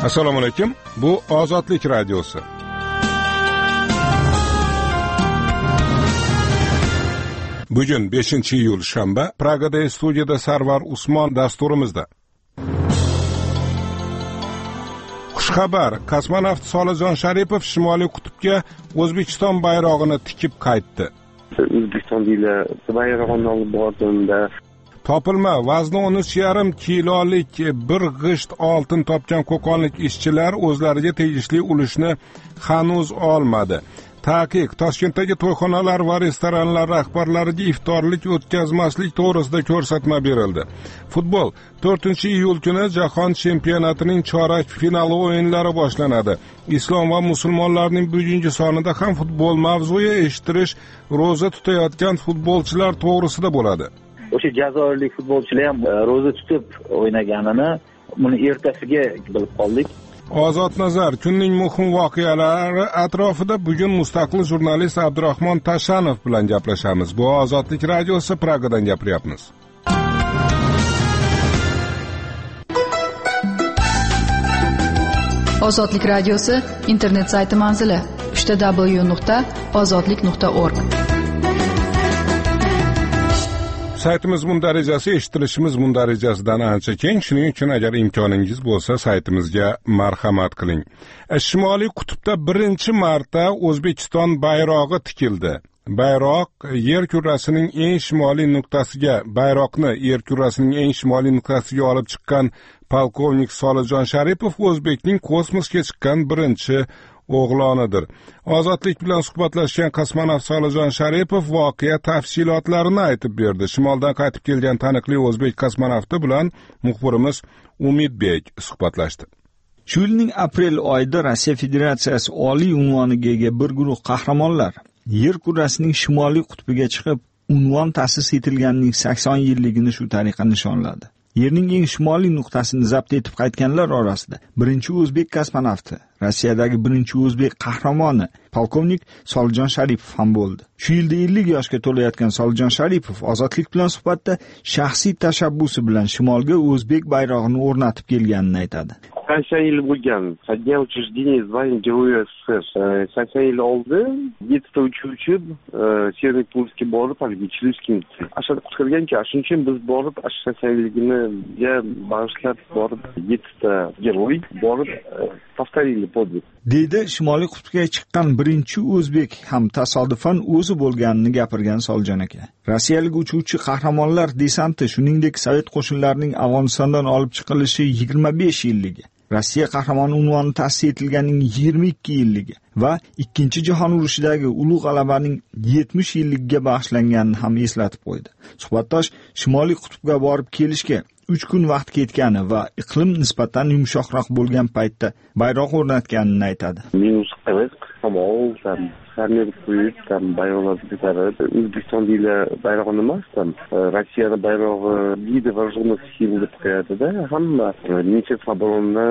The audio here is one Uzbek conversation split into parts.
Assalomu alaykum. Bu Ozodlik radiosi. Bugun 5-iyul shanba, Pragada studiyada Sarvar Usmon dasturimizda. Xushxabar, kosmonavt Solijon Sharipov Shimoliy qutbga O'zbekiston bayrog'ini tikib qaytdi. O'zbekistonda bayrog'ini olib bordim-da. Topilma vazni 13,5 kilolik bir g'isht oltin topgan qo'qonlik ishchilar o'zlariga tegishli ulushni hanuz olmadi. Taqiq Toshkentdagi to'yxonalar va restoranlar rahbarlariga iftorlik o'tkazmaslik to'g'risida ko'rsatma berildi. Futbol 4-iyul kuni Jahon chempionatining chorak finali o'yinlari boshlanadi. Islom va musulmonlarning bugungi sonida ham futbol mavzuyi eshittirish ro'za tutayotgan futbolchilar to'g'risida bo'ladi. O'sha jazoirlik futbolchilar ham ro'za tutib o'ynaganini buni ertasiga bilib qoldik. Ozod nazar kunning muhim voqealari atrofida bugun mustaqil jurnalist Abdurahmon Tashanov bilan gaplashamiz. Bu Ozodlik radiosi, Pragadan gapiryapmiz. Ozodlik radiosi internet sayti manzili www.ozodlik.org. Saytimiz darajasi eshitilishimiz darajasidan ancha keng, shuning uchun agar imkoningiz bo'lsa saytimizga marhamat qiling. Shimoliy qutbda birinchi marta O'zbekiston bayrog'i tikildi. Bayroqni yer kurrasining eng shimoliy nuqtasiga olib chiqqan polkovnik Solijon Sharipov O'zbekning kosmosga chiqqan birinchi o'g'lonidir. Ozodlik bilan suhbatlashgan kosmonavt Solijon Sharipov voqea tafsilotlarini aytib berdi. Shimoldan qaytib kelgan taniqli o'zbek kosmonavti bilan muxbirimiz Umidbek suhbatlashdi. Shu yilning aprel oyida Rossiya Federatsiyasi oliy unvoniga ega bir guruh qahramonlar yer kurrasining shimoliy qutbiga chiqib, unvon ta'sis etilganining 80 yilligini shu tariqa nishonladi. Yerning eng shimoliy nuqtasini zabt etib qaytganlar orasida birinchi o'zbek kosmonavti, Rossiyadagi birinchi o'zbek qahramoni polkovnik Solijon Sharipov ham bo'ldi. Shu yilda 50 yoshga to'layotgan Solijon Sharipov Ozodlik bilan suhbatda shaxsiy tashabbusi bilan shimolga o'zbek bayrog'ini o'rnatib kelganini aytadi. 80 yil bo'lgan. Со дня учреждения звания Героя СССР. 80 yil oldi 7 ta uchuvchi Северный Пулский borib, Чилийский ashada qutqarganki, shuning uchun biz borib 80 yilligini bag'ishlab borib 7 ta geroy borib повторили подвиг. Deydi Shimoliy qutbga chiqqan birinchi o'zbek ham tasodifan o'zi bo'lganini gapirgan Solijon aka. Rossiyalik uchuvchi qahramonlar desanti, shuningdek Sovet qo'shinlarining Afg'onistondan olib chiqilishi 25 yilligi, Rossiya qahramoni unvoni ta'sis etilganining 22 yilligi va Ikkinchi jahon urushidagi ulug' g'alabaning 70 yilligiga bag'ishlanganini ham eslatib qo'ydi. Suhbatdosh Shimoliy qutbga borib kelishga 3 kun vaqt ketgani va iqlim nisbatan yumshoqroq bo'lgan paytda bayroq o'rnatganini aytadi. Minus emas, shamol, fermer qo'yib, bayroqlar ko'tarib, O'zbekistonda bayrog'ini emas, Rossiyada bayrog'i deydi вооруженных сил deb qo'yadi-da, hamma Ministerstvo обороны,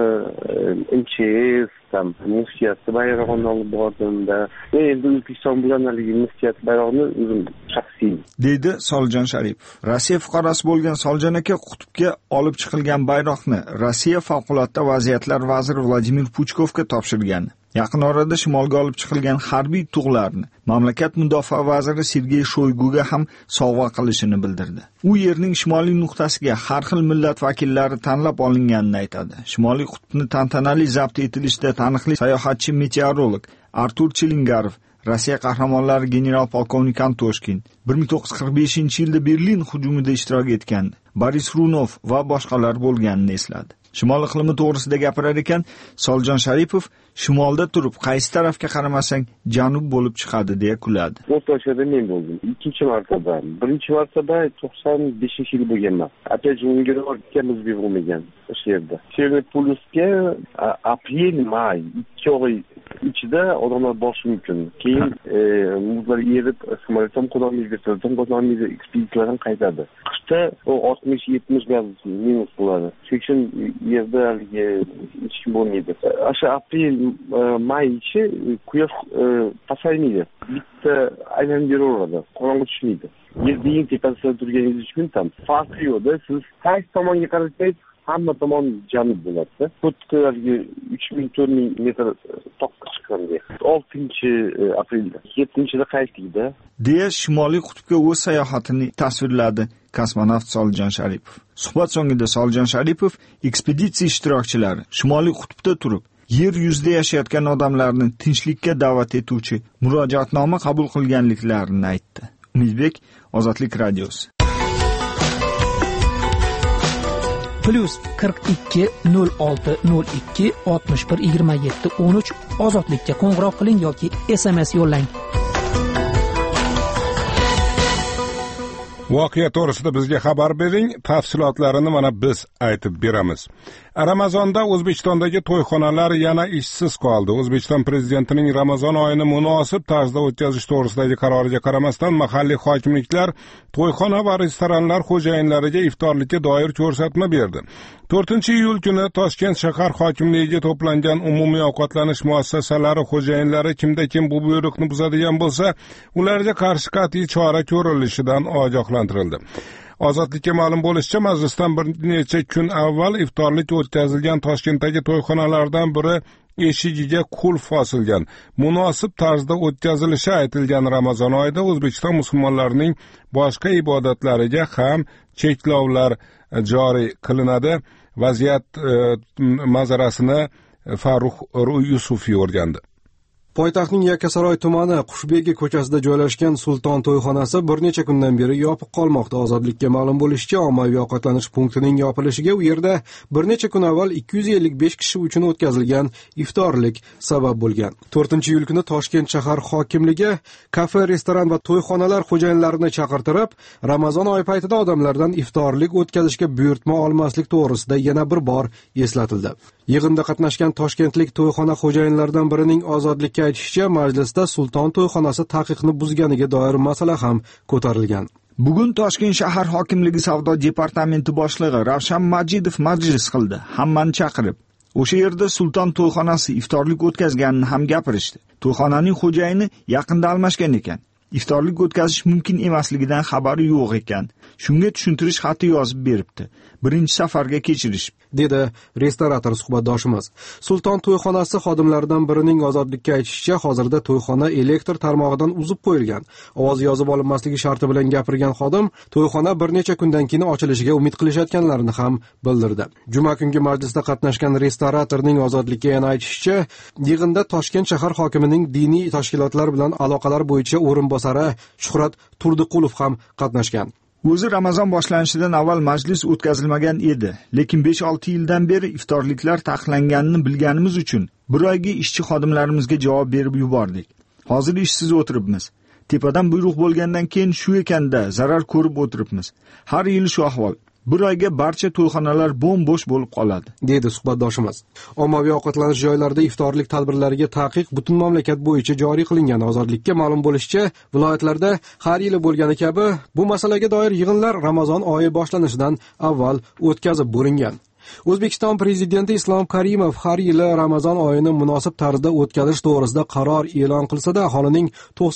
MCS, muftiyat bayrog'ini olib bordim-da. Endi O'zbekiston bilan muftiyat bayrog'ini o'zim shaxsiy deydi Solijon Sharipov. Rossiya fuqarosi bo'lgan Solijon aka qutbga olib chiqilgan bayroqni Rossiya favqulodda vaziyatlar vaziri Vladimir Puchkovga topshirgan. Yaqin orada shimolga olib chiqilgan harbiy tug'larni mamlakat mudofaa vaziri Sergey Shoyguga ham sovg'a qilishini bildirdi. U yerning shimoliy nuqtasiga har xil millat vakillari tanlab olinganini aytadi. Shimoliy qutbni tantanali zabt etilishda taniqli sayohatchi meteorolog Artur Chilingarov, Rossiya qahramonlari general polkovnik Antoshkin 1945-yilda Berlin hujumida ishtirok etgan Boris Runov va boshqalar bo'lganini esladi. Shimol iqlimi to'g'risida gapirar ekan, Solijon Sharipov shimolda turib qaysi tarafga qaramasang janub bo'lib chiqadi deya kuladi. O'rtachada men bo'ldim. Ikkinchi martaba. Birinchi martaba 95-yil bo'lganman. Опять же unga o'tganimiz bo'lmagan o'sha yerda. Северный Пулский aprel-may 2 oy ichida odamlar borishi mumkin. Keyin muzlar erib, samolyotdan qo'nolmaydi, vertolyotdan qo'nolmaydi, ekspeditsiyalar qaytadi. Qishda 60-70 gradus minus bo'ladi. Shuning uchun yerda hech kim bo'lmaydi. O'sha aprel-may ichi quyosh pasaymaydi. Bitta aylanib yuraveradi, qorong'i tushmaydi. Yerning tepasida turganingiz uchun ham farqi yo'qda. Siz qaysi tomonga qarasangiz hamma tomon janub bo'ladi. Xuddi 3000-4000 metr toqqa chiqqan deydi. 6-aprelda, 7-da qaytdikda. deya Shimoliy qutbga o'z sayohatini tasvirladi kosmonavt Solijon Sharipov. Suhbat so'ngida Solijon Sharipov ekspeditsiya ishtirokchilari Shimoliy qutbda turib, yer yuzida yashayotgan odamlarni tinchlikka da'vat etuvchi murojaatnoma qabul qilganliklarini aytdi. Umidbek, Ozodlik radiosi. +42 06 02 61 27 13 Ozodlikka qo'ng'iroq qiling yoki SMS yo'llang. Voqea to'g'risida bizga xabar bering, tafsilotlarini mana biz aytib beramiz. Ramazonda O'zbekistondagi to'yxonalar yana ishsiz qoldi. O'zbekiston prezidentining Ramazon oyini munosib tarzda o'tkazish to'g'risidagi qaroriga qaramasdan mahalliy hokimliklar to'yxona va restoranlar xo'jayinlariga iftorlikka doir ko'rsatma berdi. 4-iyul kuni Toshkent shahar hokimligiga to'plangan umumiy ovqatlanish muassasalari xo'jayinlari kimda-kim bu buyruqni buzadigan bo'lsa, ularga qarshi qat'iy chora ko'rilishidan ogohlantirildi. Ozodlikka ma'lum bo'lishicha, majlisdan bir necha kun avval iftorlik o'tkazilgan Toshkentdagi to'yxonalardan biri eshigiga qulf osilgan. Munosib tarzda o'tkazilishi aytilgan Ramazon oyida O'zbekiston musulmonlarining boshqa ibodatlariga ham cheklovlar joriy qilinadi. Vaziyat manzarasini Farruh Yusufiy o'rgandi. Poytaxtning Yakkasaroy tumani Qushbegi ko'chasida joylashgan Sulton to'yxonasi bir necha kundan beri yopiq qolmoqda. Ozodlikka ma'lum bo'lishicha, ommaviy ovqatlanish punktining yopilishiga u yerda bir necha kun avval 255 kishi uchun o'tkazilgan iftorlik sabab bo'lgan. 4-iyul kuni Toshkent shahar hokimligi kafe, restoran va to'yxonalar xo'jayinlarini chaqirtirib, Ramazon oyi paytida odamlardan iftorlik o'tkazishga buyurtma olmaslik to'g'risida yana bir bor eslatildi. Yig'inda qatnashgan toshkentlik to'yxona xo'jayinlaridan birining Ozodlikka aytishicha, majlisda Sulton to'yxonasi taqiqni buzganiga doir masala ham ko'tarilgan. Bugun Toshkent shahar hokimligi savdo departamenti boshlig'i Ravshan Majidov majlis qildi. Hammani chaqirib, o'sha yerda Sulton to'yxonasi iftorlik o'tkazganini ham gapirishdi. To'yxonaning xo'jayini yaqinda almashgan ekan. Iftorlik o'tkazish mumkin emasligidan xabari yo'q ekan. Shunga tushuntirish xati yozib beribdi. Birinchi safarga kechirish, dedi restorator suhbatdoshimiz. Sulton to'yxonasi xodimlaridan birining Ozodlikka aytishicha, hozirda to'yxona elektr tarmog'idan uzib qo'yilgan. Ovoz yozib olinmasligi sharti bilan gapirgan xodim to'yxona bir necha kundan keyin ochilishiga umid qilishayotganlarini ham bildirdi. Juma kungi majlisda qatnashgan restoratorning Ozodlikka yana aytishicha, yig'inda Toshkent shahar hokimining diniy tashkilotlar bilan aloqalar bo'yicha o'rinbosari Shuhrat Turdiqulov ham qatnashgan. O'zi Ramazon boshlanishidan avval majlis o'tkazilmagan edi, lekin 5-6 yildan beri iftorliklar taqiqlanganini bilganimiz uchun bir oyga ishchi xodimlarimizga javob berib yubordik. Hozir ishsiz o'tiribmiz. Tepadan buyruq bo'lgandan keyin shu ekanda zarar ko'rib o'tiribmiz. Har yil shu ahvol. Bir oyga barcha to'yxonalar bo'm-bo'sh bo'lib qoladi, dedi suhbatdoshimiz. Ommaviy ovqatlanish joylarida iftorlik tadbirlariga taqiq butun mamlakat bo'yicha joriy qilingan. Ozodlikka ma'lum bo'lishicha, viloyatlarda har yili bo'lgani kabi bu masalaga doir yig'inlar Ramazon oyi boshlanishidan avval o'tkazib bo'lingan. O'zbekiston prezidenti Islom Karimov har yili Ramazon oyini munosib tarzda o'tkazish to'g'risida qaror e'lon qilsa-da, aholining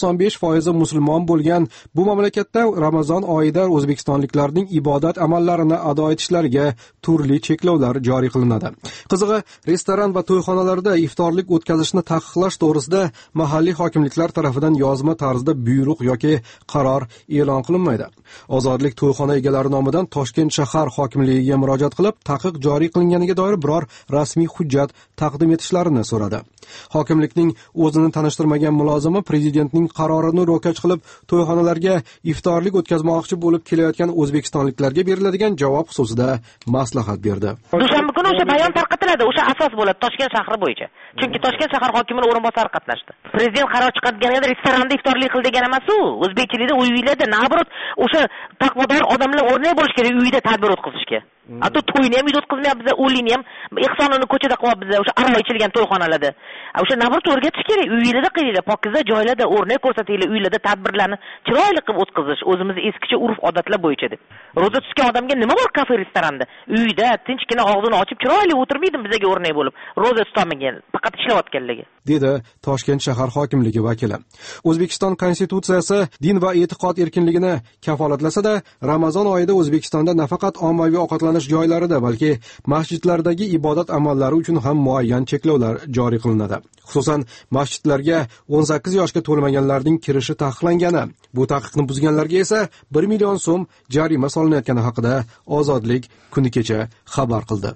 95% musulmon bo'lgan bu mamlakatda Ramazon oyida o'zbekistonliklarning ibodat amallarini ado etishlariga turli cheklovlar joriy qilinadi. Qizig'i, restoran va to'yxonalarda iftorlik o'tkazishni taqiqlash to'g'risida mahalliy hokimliklar tomonidan yozma tarzda buyruq yoki qaror e'lon qilinmaydi. Ozodlik to'yxona egalari nomidan Toshkent shahar hokimligiga murojaat qilib, taqiq joriy qilinganiga doir biror rasmiy hujjat taqdim etishlarini so'radi. Hokimlikning o'zini tanishtirmagan mulozimi prezidentning qarorini ro'kach qilib, to'yxonalarga iftorlik o'tkazmoqchi bo'lib kelayotgan o'zbekistonliklarga beriladigan javob xususida maslahat berdi. Dushanba kuni o'sha bayon tarqatiladi, o'sha asos bo'ladi Toshkent shahri bo'yicha. Chunki Toshkent shahar hokimining o'rinbosari qatnashdi. Prezident qaror chiqarganida restoranda iftorlik qil degan emas u. O'zbekchilikda uylarda, nabrot o'sha taqvodor odamlar o'rnak bo'lish kerak uyda tadbir o'tkazishga. Hatto to'yni ham uyda o'tkazmayapmiz, o'lini ham ehsonini ko'chada qilyapmiz, o'sha arvoy ichilgan to'yxonalarda. O'sha nabrot o'rgatish kerak, uylarda qilinglar, pokiza joylarda o'rnak ko'rsatinglar, uylarda tadbirlarni chiroyli qilib o'tkazish, o'zimiz eskicha urf-odatlar bo'yicha deb. Ro'za tutgan odamga nima bor kafe restoranda? Uyda tinchgina og'zini ochib chiroyli o'tirmaydimi bizga o'rnak bo'lib, ro'za tutolmagan, faqat ishlayotganligi, dedi Toshkent shahar hokimligi vakili. O'zbekiston konstitutsiyasi din va e'tiqod erkinligini kafolatlasa-da, Ramazon oyida O'zbekistonda nafaqat ommaviy ovqatlanish ovqatlanish joylarida, balki masjidlardagi ibodat amallari uchun ham muayyan cheklovlar joriy qilinadi. Xususan, masjidlarga 18 yoshga to'lmaganlarning kirishi taqiqlangani. Bu taqiqni buzganlarga esa 1 million so'm jarima solinayotgani haqida Ozodlik kuni kecha xabar qildi.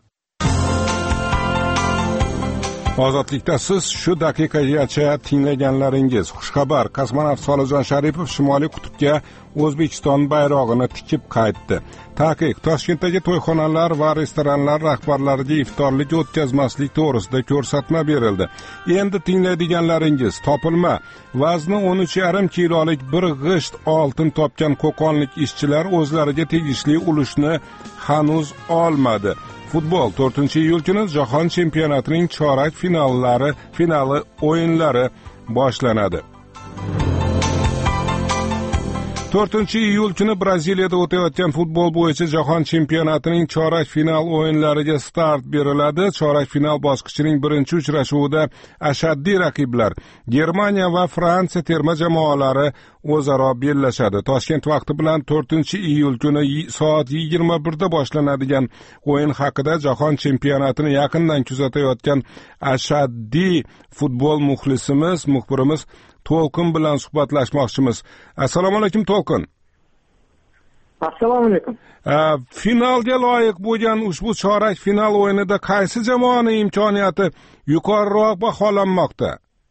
Ozodlikda siz shu daqiqagacha tinglaganlaringiz xushxabar. Kosmonavt Solijon Sharipov Shimoliy qutbga O'zbekiston bayrog'ini tikib qaytdi. Taqiq Toshkentdagi to'yxonalar va restoranlar rahbarlariga iftorlik o'tkazmaslik to'g'risida ko'rsatma berildi. Endi tinglaydiganlaringiz topilma. Vazni 13,5 kilolik bir g'isht oltin topgan qo'qonlik ishchilar o'zlariga tegishli ulushni hanuz olmadi. Futbol 4-iyul kuni Jahon chempionatining chorak finali o'yinlari boshlanadi. 4-iyul kuni Braziliyada o'tayotgan futbol bo'yicha Jahon chempionatining chorak final o'yinlariga start beriladi. Chorak final bosqichining birinchi uchrashuvida ashaddiy raqiblar Germaniya va Fransiya terma jamoalari o'zaro bellashadi. Toshkent vaqti bilan 4-iyul kuni soat 21 da boshlanadigan o'yin haqida Jahon chempionatini yaqindan kuzatayotgan ashaddiy futbol muxbirimiz To'lqin bilan suhbatlashmoqchimiz. Assalomu alaykum To'lqin. Assalomu alaykum. Finalga loyiq bo'lgan ushbu chorak final o'yinida qaysi jamoaning imkoniyati yuqoriroq baholanmoqda?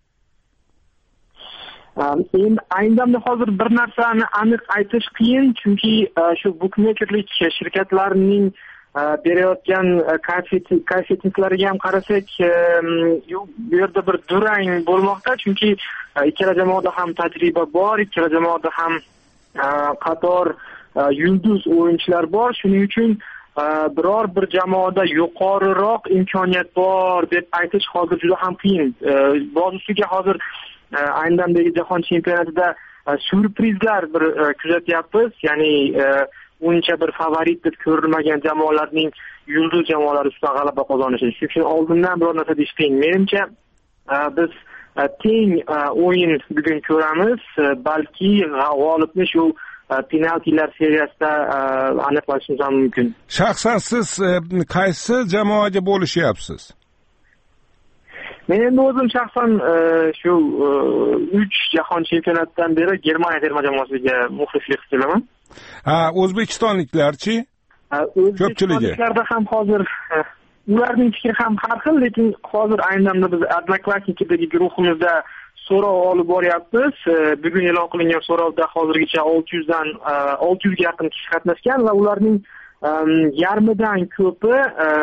Endi ayni damda hozir bir narsani aniq aytish qiyin, chunki shu bukmekerlik shirkatlarining berayotgan koeffitsiyentlarga ham qarasak, bu yerda bir durang bo'lmoqda, chunki ikkala jamoada ham tajriba bor, ikkala jamoada ham qator yulduz o'yinchilar bor. Shuning uchun biror bir jamoada yuqoriroq imkoniyat bor deb aytish hozir juda ham qiyin. Boz ustiga hozir ayni damdagi jahon chempionatida surprizlar bir kuzatyapmiz, ya'ni uncha bir favorit deb ko'rilmagan jamoalarning yulduz jamoalari ustidan g'alaba qozonishi. Shuning uchun oldindan biror narsa deyish qiyin. Menimcha biz teng o'yin bugun ko'ramiz, balki g'olibni shu penaltilar seriyasida aniqlashimiz ham mumkin. Shaxsan siz qaysi jamoaga bo'lishyapsiz? Men endi o'zim shaxsan shu 3 jahon chempionatidan beri Germaniya terma jamoasiga muxlislik qilaman. O'zbekistonliklarchi? O'zbekistonliklarda ham hozir ularning fikri ham har xil, lekin hozir ayni damda biz Odnoklassnikidagi guruhimizda so'rov olib boryapmiz. Bugun e'lon qilingan so'rovda hozirgacha 600 ga yaqin kishi qatnashgan va ularning yarmidan ko'pi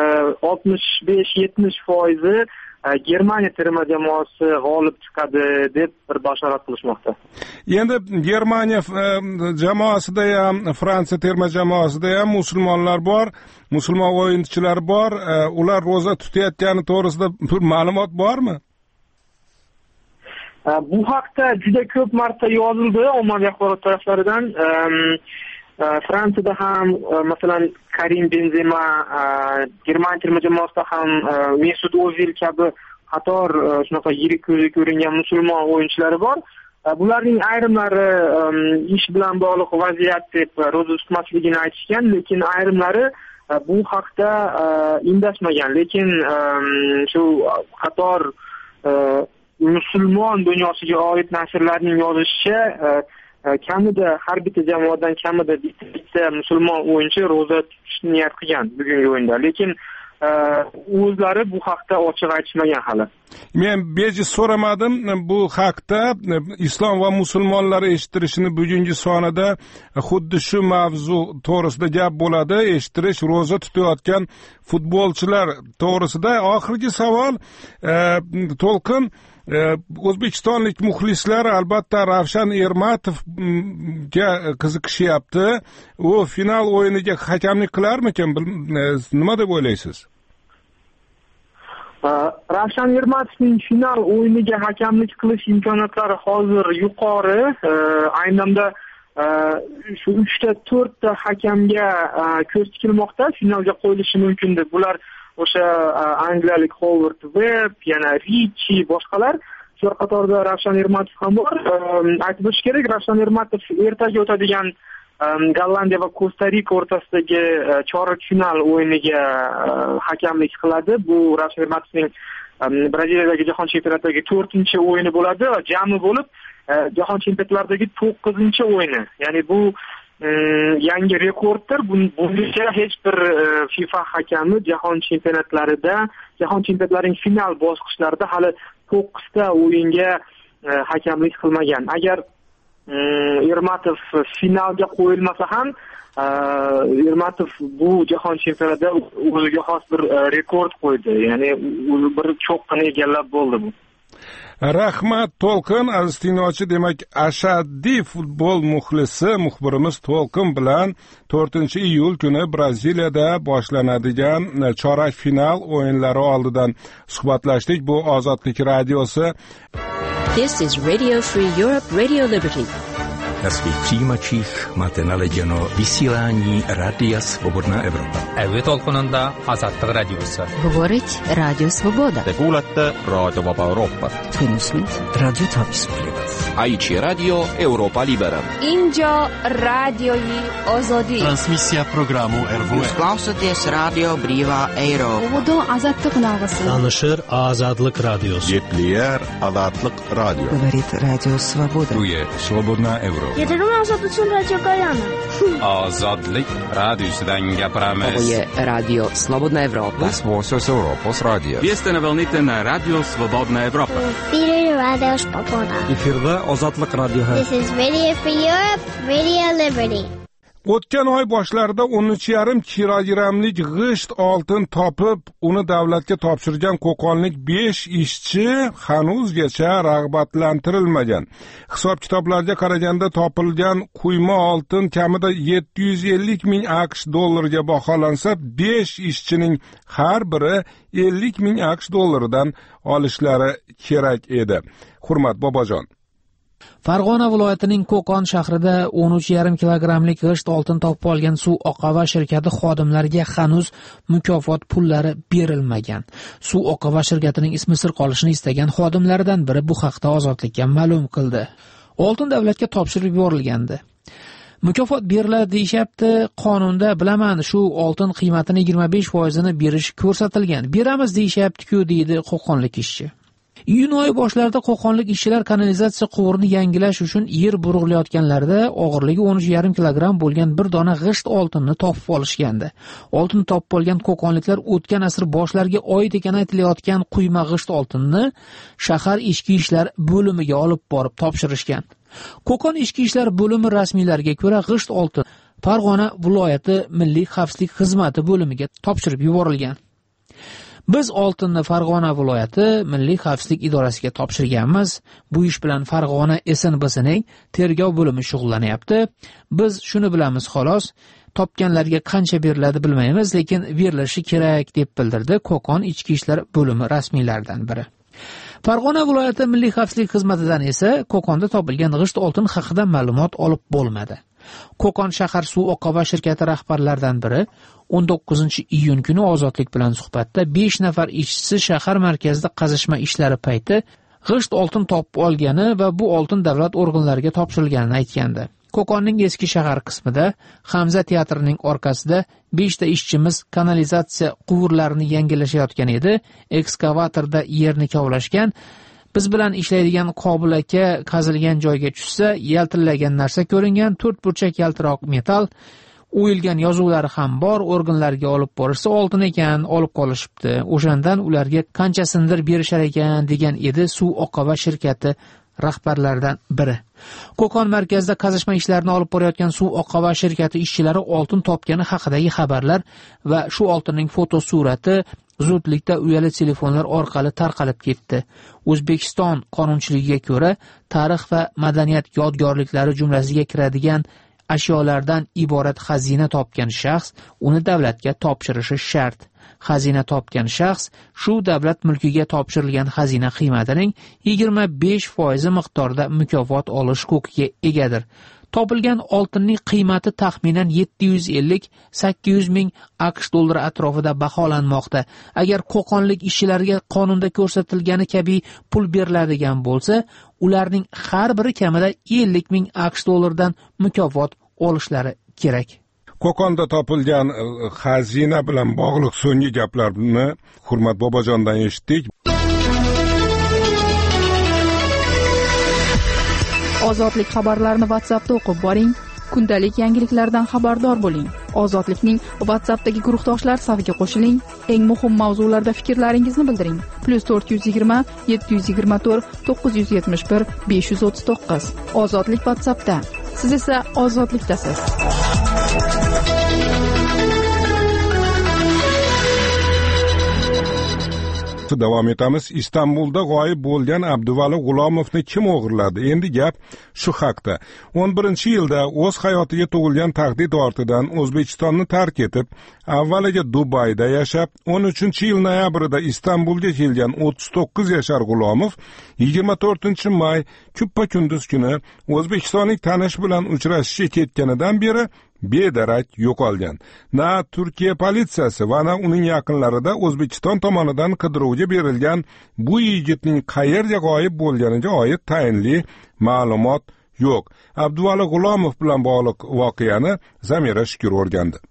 65-70% Germaniya terma jamoasi g'olib chiqadi deb bir bashorat qilishmoqda. Endi Germaniya jamoasida ham, Fransiya terma jamoasida ham musulmonlar bor, musulmon o'yinchilar bor. Ular ro'za tutayotgani to'g'risida bir ma'lumot bormi? Bu haqda juda ko'p marta yozildi ommaviy axborot taraflaridan. Fransiyada ham masalan Karim Benzema, Germaniya terma jamoasida ham Mesut O'zil kabi qator shunaqa yirik ko'zga ko'ringan musulmon o'yinchilari bor. Bularning ayrimlari ish bilan bog'liq vaziyat deb ro'za tutmasligini aytishgan, lekin ayrimlari bu haqda indashmagan. Lekin shu qator musulmon dunyosiga oid nashrlarning yozishicha, kamida har bitta jamoadan kamida bitta musulmon o'yinchi ro'za tutishni niyat qilgan bugungi o'yinda, lekin o'zlari bu haqda ochiq aytishmagan hali. Men bejiz so'ramadim bu haqda. Islom va musulmonlar eshittirishini bugungi sonida xuddi shu mavzu to'g'risida gap bo'ladi. Eshittirish ro'za tutayotgan futbolchilar to'g'risida. Oxirgi savol, To'lqin, o'zbekistonlik muxlislar albatta Ravshan Ermatovga qiziqishyapti. U final o'yiniga hakamlik qilarmikan? Nima deb o'ylaysiz? Ravshan Ermatovning final o'yiniga hakamlik qilish imkoniyatlari hozir yuqori. Ayni damda shu 3-4 ta hakamga ko'z tikilmoqda, finalga qo'yilishi mumkin deb. Bular o'sha angliyalik Howard Webb, yana Richi, boshqalar. Shular qatorida Ravshan Ermatov ham bor. Aytib o'tish kerak, Ravshan Ermatov ertaga o'tadigan Gollandiya va Kosta-Rika o'rtasidagi chorak final o'yiniga hakamlik qiladi. Bu Ravshan Ermatovning Braziliyadagi jahon chempionatidagi 4-o'yini bo'ladi. Jami bo'lib jahon chempionatlaridagi 9-o'yini. Ya'ni bu yangi rekorddir. Bungacha hech bir FIFA hakami jahon chempionatlarining final bosqichlarida hali 9 ta o'yinga hakamlik qilmagan. Agar Ermatov finalga qo'yilmasa ham Ermatov bu jahon chempionatida o'ziga xos bir rekord qo'ydi. Ya'ni bir cho'qqini egallab bo'ldi bu. Rahmat To'lqin, aziz tinglovchi, demak ashaddiy futbol muxlisi muxbirimiz To'lqin bilan 4-iyul kuni Braziliyada boshlanadigan chorak final o'yinlari oldidan suhbatlashdik. Bu Ozodlik radiosi. This is Radio Free Europe, Radio Liberty. Na svých přijímačích máte naladěno vysílání Rádia Svobodná Evropa. Evo to'lqinida Ozodlik radiosi. Говорить Радио Свобода. Te kuulate Raadio Vaba Euroopat. Tunnisnud Radio Tavsiflivat. Aici Radio Europa Libera. Injo radioi Ozodi. Transmisja programu RVS. Klausoties Radio Brīvā Eiropa. Uvudu Azadlik nag'isi. Tanışır Azadlik radiosi. Gepler Azadlik radio. Говорит Радио Свобода. Tu je Svobodná Evropa. Yedirmi Ozod uchun radio Gayana. Ozodlik radiosidan gapiramiz. To je Radio Slobodna Evropa. Svosos Europos radio. Vi ste na valnite na Radio Svobodna Evropa. Radio Svoboda. Efirda Ozodlik radiosi. This is Radio Free Europe, Radio Liberty. O'tgan oy boshlarida 13,5 kilogramlik g'isht oltin topib, uni davlatga topshirgan qo'qonlik 5 ishchi hanuzgacha rag'batlantirilmagan. Hisob-kitoblarga qaraganda topilgan quyma oltin kamida 750 ming AQSh dollariga baholansa, 5 ishchining har biri 50 ming AQSh dollaridan olishlari kerak edi. Hurmat bobojon. Farg'ona viloyatining Qo'qon shahrida 13,5 kilogramlik g'isht oltin topib olgan Suv oqava shirkati xodimlariga hanuz mukofot pullari berilmagan. Suv oqava shirkatining ismi sir qolishini istagan xodimlardan biri bu haqda Ozodlikka ma'lum qildi. Oltin davlatga topshirib yuborilgandi. Mukofot beriladi deyapti. Qonunda bilaman, shu oltin qiymatining 25%ni berish ko'rsatilgan. Beramiz deyapti-ku, deydi qo'qonlik ishchi. Iyun oyi boshlarida qo'qonlik ishchilar kanalizatsiya quvurini yangilash uchun yer burug'layotganlarida og'irligi 13,5 kilogram bo'lgan bir dona g'isht oltinni topib olishgandi. Oltin topib olgan qo'qonliklar o'tgan asr boshlariga oid ekani aytilayotgan quyma g'isht oltinni shahar ichki ishlar bo'limiga olib borib topshirishgan. Qo'qon ichki ishlar bo'limi rasmiylariga ko'ra g'isht oltin Farg'ona viloyati Milliy xavfsizlik xizmati bo'limiga topshirib yuborilgan. Biz oltinni Farg'ona viloyati Milliy xavfsizlik idorasiga topshirganmiz. Bu ish bilan Farg'ona SNBsining tergov bo'limi shug'ullanyapti. Biz shuni bilamiz xolos. Topganlarga qancha beriladi bilmaymiz, lekin berilishi kerak deb bildirdi Qo'qon ichki ishlar bo'limi rasmiylaridan biri. Farg'ona viloyati Milliy xavfsizlik xizmatidan esa Qo'qonda topilgan g'isht oltin haqida ma'lumot olib bo'lmadi. Qo'qon shahar suv oqova shirkati rahbarlaridan biri 19-iyun kuni Ozodlik bilan suhbatda 5 nafar ishchisi shahar markazida qazishma ishlari payti g'isht oltin topib olgani va bu oltin davlat organlariga topshirilganini aytgandi. Qo'qonning eski shahar qismida Hamza teatrining orqasida 5 ta ishchimiz kanalizatsiya quvurlarini yangilashayotgan edi. Ekskavatorda yerni kovlashgan. Biz bilan ishlaydigan Qobil aka qazilgan joyga tushsa, yaltillagan narsa ko'ringan, 4 burchak yaltiroq metal, o'yilgan yozuvlari ham bor. Organlarga olib borishsa oltin ekan, olib qolishibdi. O'shandan ularga qanchasindir berishar ekan degan edi Suv oqava shirkati rahbarlaridan biri. Qo'qon markazida qazishma ishlarini olib borayotgan Suv oqava shirkati ishchilari oltin topgani haqidagi xabarlar va shu oltinning fotosurati zudlikda uyali telefonlar orqali tarqalib ketdi. O'zbekiston qonunchiligiga ko'ra, tarix va madaniyat yodgorliklari jumlasiga kiradigan ashyolardan iborat xazina topgan shaxs uni davlatga topshirishi shart. Xazina topgan shaxs shu davlat mulkiga topshirilgan xazina qiymatining 25% miqdorida mukofot olish huquqiga egadir. Topilgan oltinning qiymati taxminan 750-800 ming AQSh dollari atrofida baholanmoqda. Agar qo'qonlik ishchilarga qonunda ko'rsatilgani kabi pul beriladigan bo'lsa, ularning har biri kamida 50 ming AQSh dollaridan mukofot olishlari kerak. Qo'qonda topilgan xazina bilan bog'liq so'nggi gaplarni Hurmat Bobojondan eshitdik. Ozodlik xabarlarini WhatsAppda o'qib boring. Kundalik yangiliklardan xabardor bo'ling. Ozodlikning WhatsAppdagi guruhdoshlar safiga qo'shiling. Eng muhim mavzularda fikrlaringizni bildiring. +420 724 971 539. Ozodlik WhatsAppda. Siz esa ozodlikdasiz. Davom etamiz. Istanbulda g'oyib bo'lgan Abduvali G'ulomovni kim o'g'irladi? Endi gap shu haqda. 11-yilda o'z hayotiga tug'ilgan tahdid ortidan O'zbekistonni tark etib, avvaliga Dubayda yashab, 13-yil noyabrida Istanbulga kelgan 39 yashar G'ulomov 24-may kuppa-kunduz kuni o'zbekistonlik tanish bilan uchrashishga ketganidan beri bedarak yo'qolgan. Na Turkiya politsiyasi va na uning yaqinlarida O'zbekiston tomonidan qidiruvga berilgan bu yigitning qayerga g'oyib bo'lganiga oid tayinli ma'lumot yo'q. Abduvali G'ulomov bilan bog'liq voqeani Zamira Shukur o'rgandi.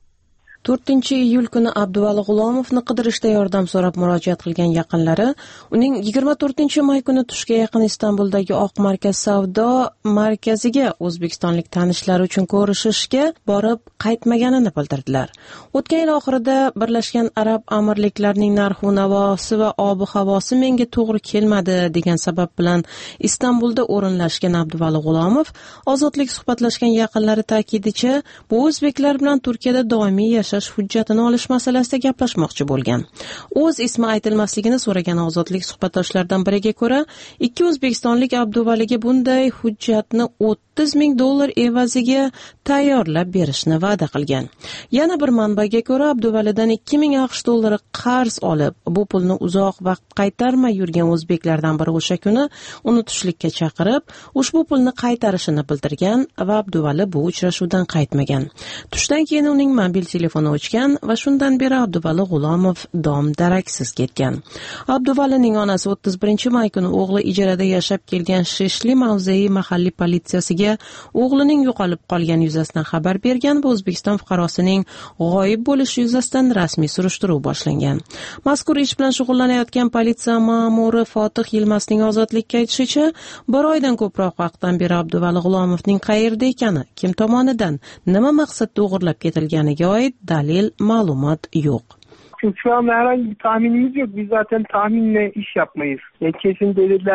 4-iyul kuni Abduvali G'ulomovni qidirishda yordam so'rab murojaat qilgan yaqinlari uning 24-may kuni tushga yaqin Istanbuldagi Oq Markaz savdo markaziga o'zbekistonlik tanishlari uchun ko'rishishga borib qaytmaganini bildirdilar. O'tgan yil oxirida Birlashgan Arab Amirliklarining narx-u navosi va ob-havosi menga to'g'ri kelmadi degan sabab bilan Istanbulda o'rinlashgan Abduvali G'ulomov ozodlik suhbatlashgan yaqinlari ta'kidicha bu o'zbeklar bilan Turkiyada doimiy yashash hujjatini olish masalasida gaplashmoqchi bo'lgan. O'z ismi aytilmasligini so'ragan ozodlik suhbatdoshlaridan biriga ko'ra, ikki o'zbekistonlik Abduvaliga bunday hujjatni $30,000 evaziga tayyorlab berishni va'da qilgan. Yana bir manbaga ko'ra, Abduvalidan $2,000 qarz olib, bu pulni uzoq vaqt qaytarmay yurgan o'zbeklardan biri o'sha kuni uni tushlikka chaqirib, ushbu pulni qaytarishini bildirgan va Abduvali bu uchrashuvdan qaytmagan. Tushdan keyin uning mobil telefoni o'chgan va shundan beri Abduvali G'ulomov dom-daraksiz ketgan. Abduvalining onasi 31-may kuni o'g'li ijarada yashab kelgan Shishli mavzei mahalliy politsiyasiga o'g'lining yo'qolib qolgani yuzasidan xabar bergan va O'zbekiston fuqarosining g'oyib bo'lishi yuzasidan rasmiy surishtiruv boshlangan. Mazkur ish bilan shug'ullanayotgan politsiya ma'muri Fotih Yilmazning ozodlikka aytishicha, bir oydan ko'proq vaqtdan beri Abduvali G'ulomovning qayerda ekani, kim tomonidan, nima maqsadda o'g'irlab ketilganiga oid dalil, ma'lumot yo'q. Çünkü şu an herhangi bir tahminimiz yok. Biz zaten tahminle iş yapmayız. Yani kesin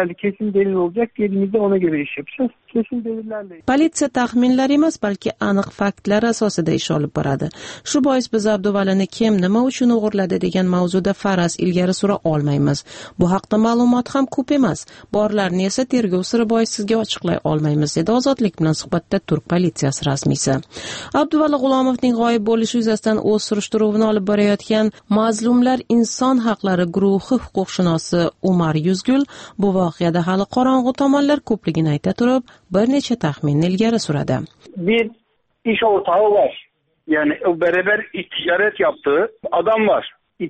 delil olacak. Elimizde ona göre iş yapacağız. Kesin delillerle. Politsiya taxminlar emas, balki aniq faktlar asosida ish olib boradi. Shu bois biz Abduvalini kim, nima uchun o'g'irladi degan mavzuda faraz ilgari sura olmaymiz. Bu haqda ma'lumot ham ko'p emas. Borlarni esa tergov siri bois sizga ochiqlay olmaymiz, dedi Ozodlik bilan suhbatda Turk politsiyasi rasmiysi. Abduvali G'ulomovning g'oyib bo'lishi yuzasidan o'z surishtiruvini olib borayotgan Mazlumlar inson haqlari guruhi huquqshunosi Umar Yuzgul bu voqeada hali qorong'u tomonlar ko'pligini ayta turib, bir necha taxminni ilgari suradi. Bir iş ortağı var. Yani beraber ticaret yaptığı adam var.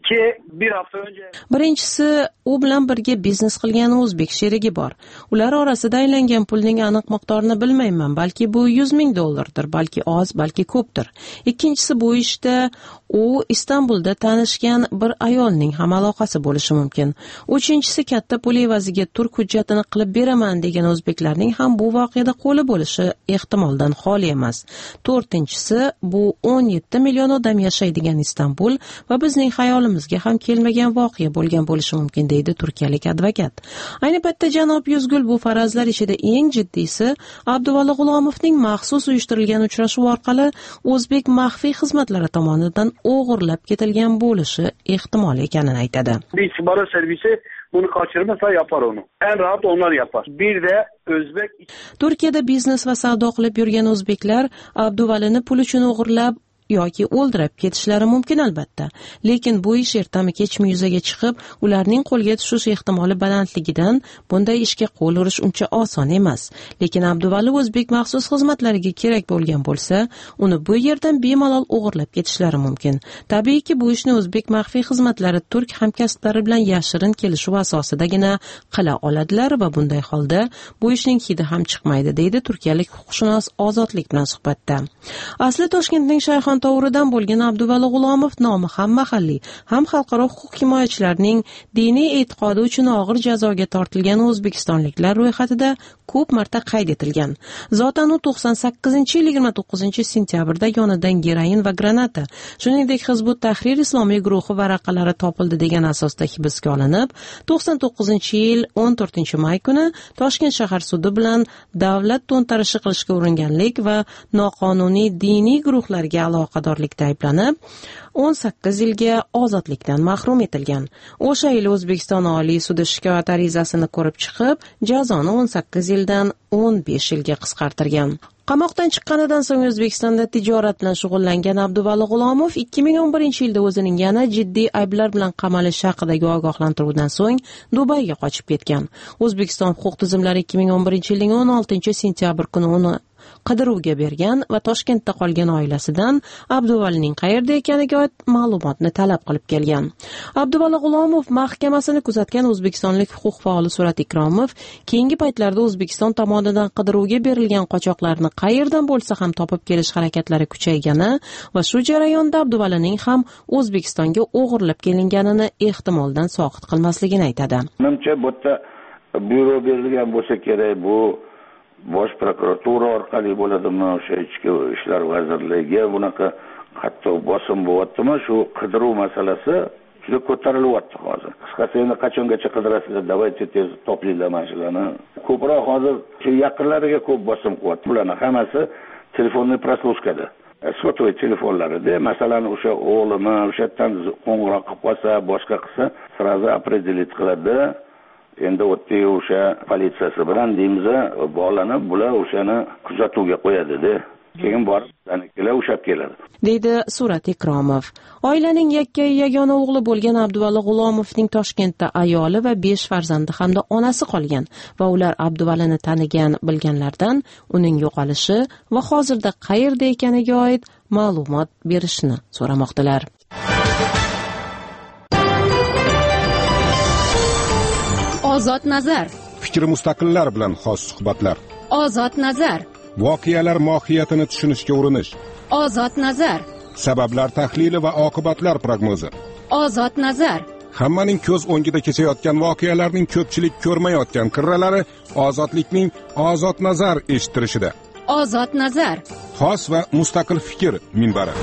Bir hafta önce. Birinchisi, u bilan birga biznes qilgan o'zbek sherigi bor. Ular orasida aylangan pulning aniq miqdorini bilmayman, balki bu $100,000dir, balki oz, balki ko'pdir. Ikkinchisi, bu ishda u Istanbulda tanishgan bir ayolning ham aloqasi bo'lishi mumkin. Uchinchisi, katta pul evaziga turk hujjatini qilib beraman degan o'zbeklarning ham bu voqeada qo'li bo'lishi ehtimoldan xoli emas. To'rtinchisi, bu 17 million odam yashaydigan Istanbul va bizning hayolimizga ham kelmagan voqea bo'lgan bo'lishi mumkin, deydi turkiyalik advokat. Ayni paytda janob Yuzgul bu farazlar ichida eng jiddiysi Abduvali G'ulomovning maxsus uyushtirilgan uchrashuv orqali o'zbek maxfiy xizmatlari tomonidan o'g'irlab ketilgan bo'lishi ehtimol ekanini aytadi. Bir istihbarat servisi bunu kaçırmasa yapar onu. En rahat onlar yapar. Bir de Özbek. Turkiyada biznes va savdo qilib yurgan o'zbeklar Abduvalini pul uchun o'g'irlab yoki o'ldirib ketishlari mumkin albatta. Lekin bu ish ertami kechmi yuzaga chiqib, ularning qo'lga tushish ehtimoli balandligidan bunday ishga qo'l urish uncha oson emas. Lekin Abduvali o'zbek maxsus xizmatlariga kerak bo'lgan bo'lsa, uni bu yerdan bemalol o'g'irlab ketishlari mumkin. Tabiiyki, bu ishni o'zbek maxfiy xizmatlari turk hamkasblari bilan yashirin kelishuv asosidagina qila oladilar va bunday holda bu ishning hidi ham chiqmaydi, deydi turkiyalik huquqshunos Ozodlik bilan suhbatda. Asli Toshkentning Shayxontovuridan bo'lgan Abduvali G'ulomov nomi ham mahalliy, ham xalqaro huquq himoyachilarining diniy e'tiqodi uchun og'ir jazoga tortilgan o'zbekistonliklar ro'yxatida ko'p marta qayd etilgan. Zotan u 98-yil 29-sentyabrda yonidan geroin va granata, shuningdek Hizbut Tahrir islomiy guruhi varaqalari topildi degan asosda hibsga olinib, 99-yil 14-may kuni Toshkent shahar sudi bilan davlat to'ntarishi qilishga uringanlik va noqonuniy diniy guruhlarga aloqadorlikda ayblanib 18 yilga ozodlikdan mahrum etilgan. O'sha yil O'zbekiston Oliy sudi shikoyat arizasini ko'rib chiqib, jazoni 18 yildan 15 yilga qisqartirgan. Qamoqdan chiqqanidan so'ng O'zbekistonda tijorat bilan shug'ullangan Abduvali G'ulomov 2011-yilda o'zining yana jiddiy ayblar bilan qamalishi haqidagi ogohlantiruvdan so'ng Dubayga qochib ketgan. O'zbekiston huquq tizimlari 2011-yilning 16-sentyabr kuni uni qidiruvga bergan va Toshkentda qolgan oilasidan Abduvalining qayerda ekaniga oid ma'lumotni talab qilib kelgan. Abduvali G'ulomov mahkamasini kuzatgan o'zbekistonlik huquq faoli Surat Ikromov keyingi paytlarda O'zbekiston tomonidan qidiruvga berilgan qochoqlarni qayerdan bo'lsa ham topib kelish harakatlari kuchaygani va shu jarayonda Abduvalining ham O'zbekistonga o'g'irlab kelinganini ehtimoldan soqit qilmasligini aytadi. Menimcha bu yerda byuro berilgan bo'lsa kerak, bu Bosh prokuratura orqali bo'ladimi, o'sha ichki ishlar vazirligi bunaqa qattiq bosim bo'lyaptimi? Shu qidiruv masalasi juda ko'tarilyapti hozir. Qisqasi endi qachongacha qidirasizlar, davaychi tez topinglar mashinani. Ko'proq hozir shu yaqinlariga ko'p bosim qilyapti. Bularning hammasi telefonni proslушкада. Sotovoy telefonlarida, masalan, o'sha o'g'limi o'sha yerdan qo'ng'iroq qilib qolsa, boshqa qilsa, sразу определить qiladi. Endi o'sha politsiyasi bilan deymiz, bog'lanib, bular o'shani kuzatuvga qo'yadi-da. Keyin borib, aniqlar ushab keladi. Deydi Surat Ikromov. Oilaning yagona o'g'li bo'lgan Abduvali G'ulomovning Toshkentda ayoli va 5 farzandi hamda onasi qolgan va ular Abduvalini tanigan bilganlardan uning yo'qolishi va hozirda qayerda ekaniga oid ma'lumot berishni so'ramoqdalar. Ozod nazar. Fikri mustaqillar bilan xos suhbatlar. Ozod nazar. Voqealar mohiyatini tushunishga urinish. Ozod nazar. Sabablar tahlili va oqibatlar prognozi. Ozod nazar. Hammaning ko'z o'ngida kechayotgan voqealarning ko'pchilik ko'rmayotgan qirralari ozodlikning ozod nazar eshittirishida. Ozod nazar. Xos va mustaqil fikr minbari.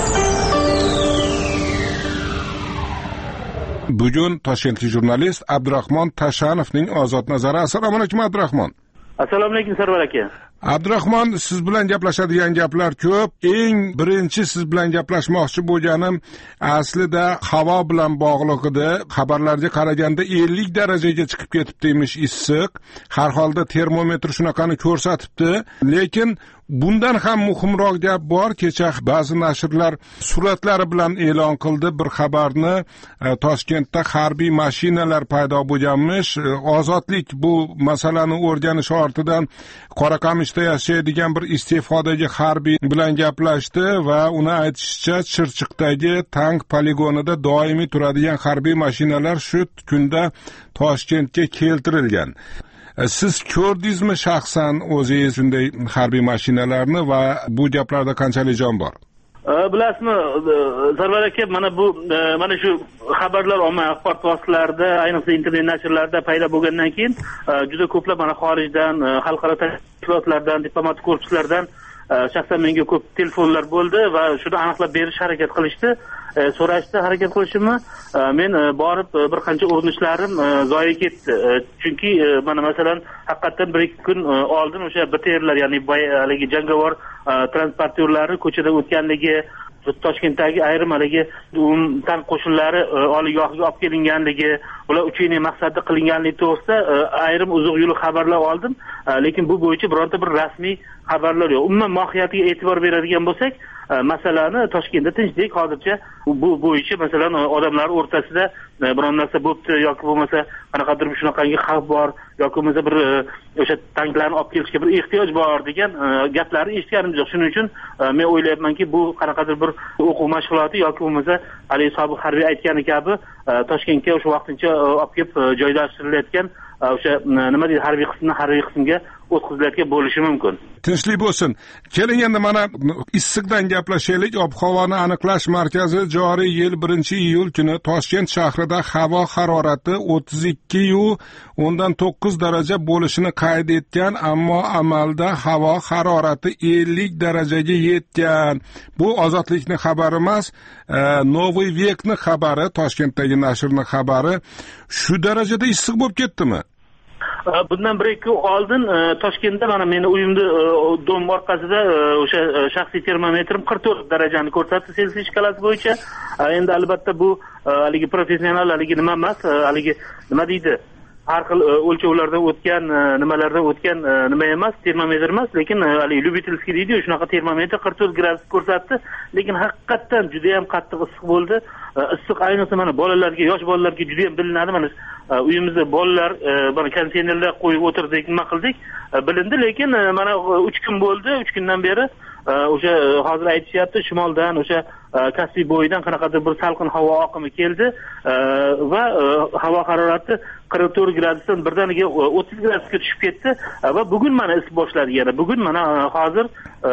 Bugun Toshkentlik jurnalist Abdurahmon Tashanovning ozod nazari. Assalomu alaykum Abdurahmon. Assalomu alaykum Sarvar aka. Abdurahmon, siz bilan gaplashadigan gaplar ko'p. Eng birinchi siz bilan gaplashmoqchi bo'lganim aslida havo bilan bog'liq edi. Xabarlarga qaraganda 50 darajaga chiqib ketibdi emish issiq. Har holda termometr shunaqani ko'rsatibdi. Lekin bundan ham muhimroq gap bor. Kecha ba'zi nashrlar suratlari bilan e'lon qildi bir xabarni. Toshkentda harbiy mashinalar paydo bo'lganmish. Ozodlik bu masalani o'rganish ortidan Qoraqamishda yashaydigan bir iste'fodagi harbiy bilan gaplashdi va uni aytishicha Chirchiqdagi tank poligonida doimiy turadigan harbiy mashinalar shu kunda Toshkentga keltirilgan. Siz ko'rdingizmi shaxsan o'zingiz shunday harbiy mashinalarni va bu gaplarda qanchalik jon bor? Bilasizmi, Sarvar aka, mana shu xabarlar ommaviy axborot vositalarida, ayniqsa internet nashrlarda paydo bo'lgandan keyin juda ko'plab mana xorijdan, xalqaro tashkilotlardan, diplomatik korpuslardan shaxsan menga ko'p telefonlar bo'ldi va shuni aniqlab berish harakat qilishdi. So'rashdi, harakat qilishimni men borib bir qancha urinishlarim zoya ketdi. Chunki mana masalan haqiqatan 1-2 kun oldin o'sha BTRlar, ya'ni haligi jangovar transportyorlari ko'chada o'tganligi, Toshkentdagi ayrim haligi tank qo'shinlari oliygohiga olib kelinganligi, ular uchiniy maqsadda qilinganligi to'g'risida ayrim uzuq yuluq xabarlar oldim, lekin bu bo'yicha bironta bir rasmiy xabarlar yo'q. Umuman mohiyatiga e'tibor beradigan bo'lsak, masalani Toshkentda tinchlik hozircha bu bo'yicha masalan odamlar o'rtasida biron narsa bo'pti yoki bo'lmasa qanaqadir shunaqangi xavf bor yoki bo'lmasa bir o'sha tanklarni olib kelishga bir ehtiyoj bor degan gaplarni eshitganimiz yo'q. Shuning uchun men o'ylayapmanki, bu qanaqadir bir o'quv mashg'uloti yoki bo'lmasa haligi sobiq harbiy aytgani kabi Toshkentga o'sha vaqtincha olib kelib joylashtirilayotgan o'sha nima deydi harbiy qismdan harbiy qismga o'tkazilayotgan bo'lishi mumkin. Tinchlik bo'lsin. Keling endi mana issiqdan gaplashaylik. Ob-havoni aniqlash markazi joriy yil 1-iyul kuni Toshkent shahrida havo harorati 32.9 daraja bo'lishini qayd etgan, ammo amalda havo harorati 50 darajaga yetgan. Bu Ozodlikning xabari emas, Novoy Vekning xabari, Toshkentdagi nashrning xabari. Shu darajada issiq bo'lib ketdimi? Bundan 1-2 kun oldin Toshkentda mana meni uyimda dom orqasida o'sha shaxsiy termometrim 44 darajani ko'rsatdi Selsiy shkalasi bo'yicha. Endi albatta bu haligi professional haligi nima emas, haligi nima deydi? Har xil o'lchovlardan o'tgan, nimalardan o'tgan nima emas, termometr emas, lekin haligi Lyubitelskiy deydi, shunaqa termometr 44 gradus ko'rsatdi, lekin haqiqatan juda ham qattiq issiq bo'ldi. Issiq ayniqsa mana bolalarga, yosh bolalarga juda ham bilinadi. Mana uyimizda bolalar mana konteynerlar qo'yib o'tirdik, nima qildik, bilindi, lekin mana 3 kun bo'ldi, 3 kundan beri o'sha hozir aytishyapti, shimoldan o'sha Kaspiy bo'yidan qanaqadir bir salqin havo oqimi keldi va havo harorati 44 gradusdan birdaniga 30 gradusga tushib ketdi va bugun mana isib boshladi yana. Bugun mana hozir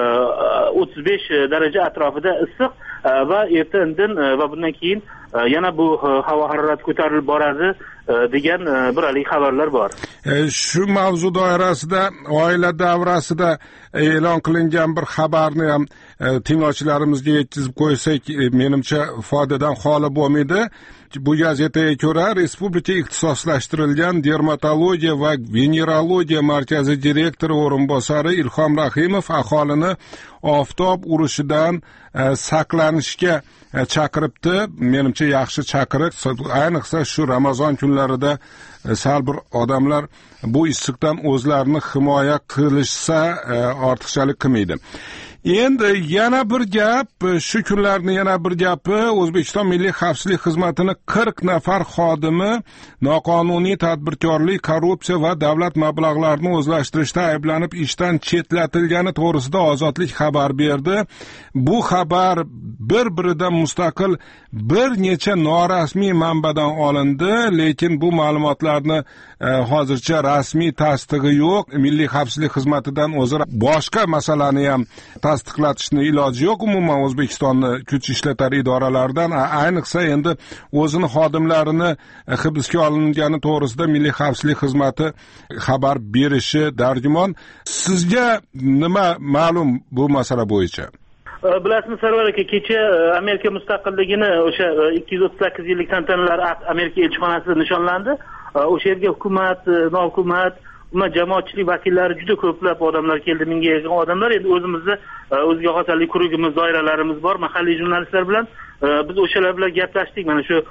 35 daraja atrofida issiq va erta-indin va bundan keyin yana bu havo harorati ko'tarilib boradi degan bir hali xabarlar bor. Shu mavzu doirasida oila davrasida e'lon qilingan bir xabarni ham tinglovchilarimizga yetkazib qo'ysak, menimcha foydadan xoli bo'lmaydi. Bu gazetaga ko'ra, Respublika ixtisoslashtirilgan dermatologiya va venerologiya markazi direktori o'rinbosari Ilhom Rahimov aholini oftob urishidan saqlanishga chaqiribdi. Menimcha yaxshi chaqiriq. Ayniqsa shu Ramazon kunlarida sal bir odamlar bu issiqdan o'zlarini himoya qilishsa ortiqchalik qilmaydi. Endi yana bir gap, shu kunlarning yana bir gapi, O'zbekiston Milliy xavfsizlik xizmatining 40 nafar xodimi noqonuniy tadbirkorlik, korrupsiya va davlat mablag'larini o'zlashtirishda ayblanib ishdan chetlatilgani to'g'risida Ozodlik xabar berdi. Bu xabar bir-biridan mustaqil bir necha norasmiy manbadan olindi, lekin bu ma'lumotlarni hozircha rasmiy tasdig'i yo'q. Milliy xavfsizlik xizmatidan o'zi boshqa masalani ham tasdiqlatishni iloji yo'q. Umuman O'zbekistonni kuch ishlatar idoralaridan, ayniqsa endi o'zini xodimlarini hibsga olingani to'g'risida Milliy xavfsizlik xizmati xabar berishi dargumon. Sizga nima ma'lum bu masala bo'yicha? Bilasizmi Sarvar aka, kecha Amerika mustaqilligini o'sha 238 yillik tantanalar Amerika elchixonasida nishonlandi. O'sha yerga hukumat, nohukumat, jamoatchilik vakillari juda ko'plab odamlar keldi, mingga yaqin odamlar. Endi o'zimizda o'ziga xos klubimiz, doiralarimiz bor, mahalliy jurnalistlar bilan biz o'shalar bilan gaplashdik. Mana shu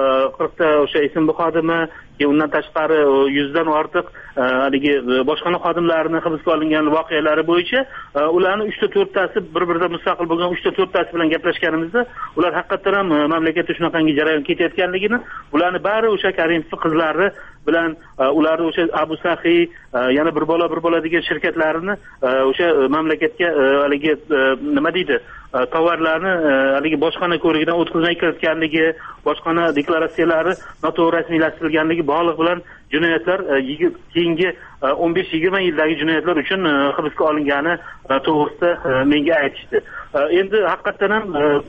40 ta o'sha SMB xodimi, undan tashqari 100 dan ortiq haligi boshqona xodimlarni hibsga olingan voqealari bo'yicha ularning 3 ta 4 tasi bir-biridan mustaqil bo'lgan 3 ta 4 tasi bilan gaplashganimizda ular haqiqatan ham mamlakatda shunaqangi jarayon ketayotganligini, ularni bari o'sha Karimov qizlari bilan ularni o'sha Abu Saxiy yana bir bola degan shirkatlarini o'sha mamlakatga haligi nima deydi, tovarlarni haligi boshqona ko'rigidan o'tkazmay kiritganligi, boshqona deklaratsiyalari noto'g'ri rasmiylashtirilganligi bog'liq bilan jinoyatlar keyingi 15-20 yildagi jinoyatlar uchun hibsga olingani to'g'risida menga aytishdi. Endi haqiqatan ham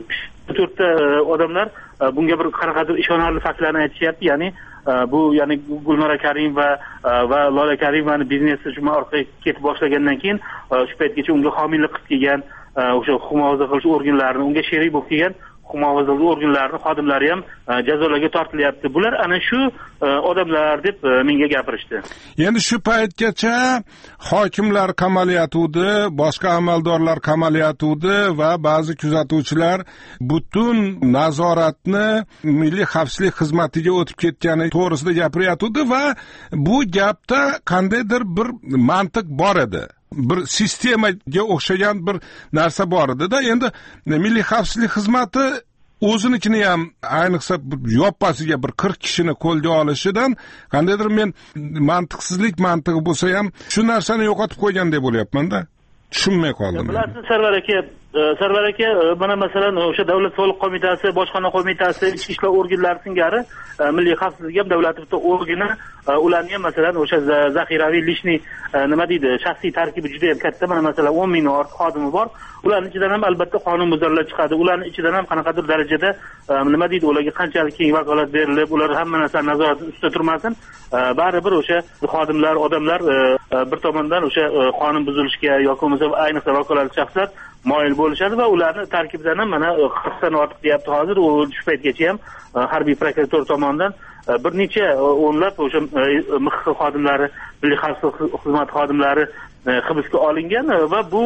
4 ta odamlar bunga bir qanaqadir ishonarli faktlarni aytishyapti. Ya'ni bu ya'ni Gulnora Karimova va Lola Karimovani biznesi shu orqaga ketib boshlagandan keyin shu paytgacha unga homiylik qilib kelgan, o'sha huquq muhofaza qilish organlarini unga sherik bo'lib kelgan huquq muhofaza organlarining xodimlari ham jazolarga tortilyapti. Bular ana shu odamlar deb menga gapirishdi. Endi shu paytgacha hokimlar qamalyatuvdi, boshqa amaldorlar qamalyatuvdi va ba'zi kuzatuvchilar butun nazoratni Milliy xavfsizlik xizmatiga o'tib ketgani to'g'risida gapiryapti va bu gapda qandaydir bir mantiq bor edi. Bir sistemaga o'xshagan bir narsa bor edi-da. Endi Milliy xavfsizlik xizmati o'zinikini ham ayniqsa yoppasiga bir 40 kishini qo'lga olishidan qandaydir men mantiqsizlik mantig'i bo'lsa ham shu narsani yo'qotib qo'ygan deb o'ylayapman-da. Tushunmay qoldim. Bilasiz, Sarvar aka, mana masalan o'sha Davlat soliq qo'mitasi, bojxona qo'mitasi, ichki ishlar organlari singari milliy xavfsizlik ham davlat bitta organi, ularning ham masalan o'sha zaxiraviy lishniy nima deydi, shaxsiy tarkibi juda ham katta. Mana masalan 10 ming ortiq xodimi bor. Ularning ichidan ham albatta qonunbuzarlar chiqadi. Ularning ichidan ham qanaqadir darajada nima deydi, ularga qanchalik keng vakolat berilib, ular hamma narsani nazorat ustida turmasin, baribir o'sha xodimlar, odamlar bir tomondan o'sha qonun buzilishga yoki bo'lmasa ayniqsa vakolatli shaxslar moyil bo'lishadi va ularni tarkibidan ham mana 40 dan ortiq deyapti hozir. U shu paytgacha ham harbiy prokuratura tomonidan bir necha o'nlab o'sha MXX xodimlari, milliy xavfsizlik xizmati xodimlari hibsga olingan va bu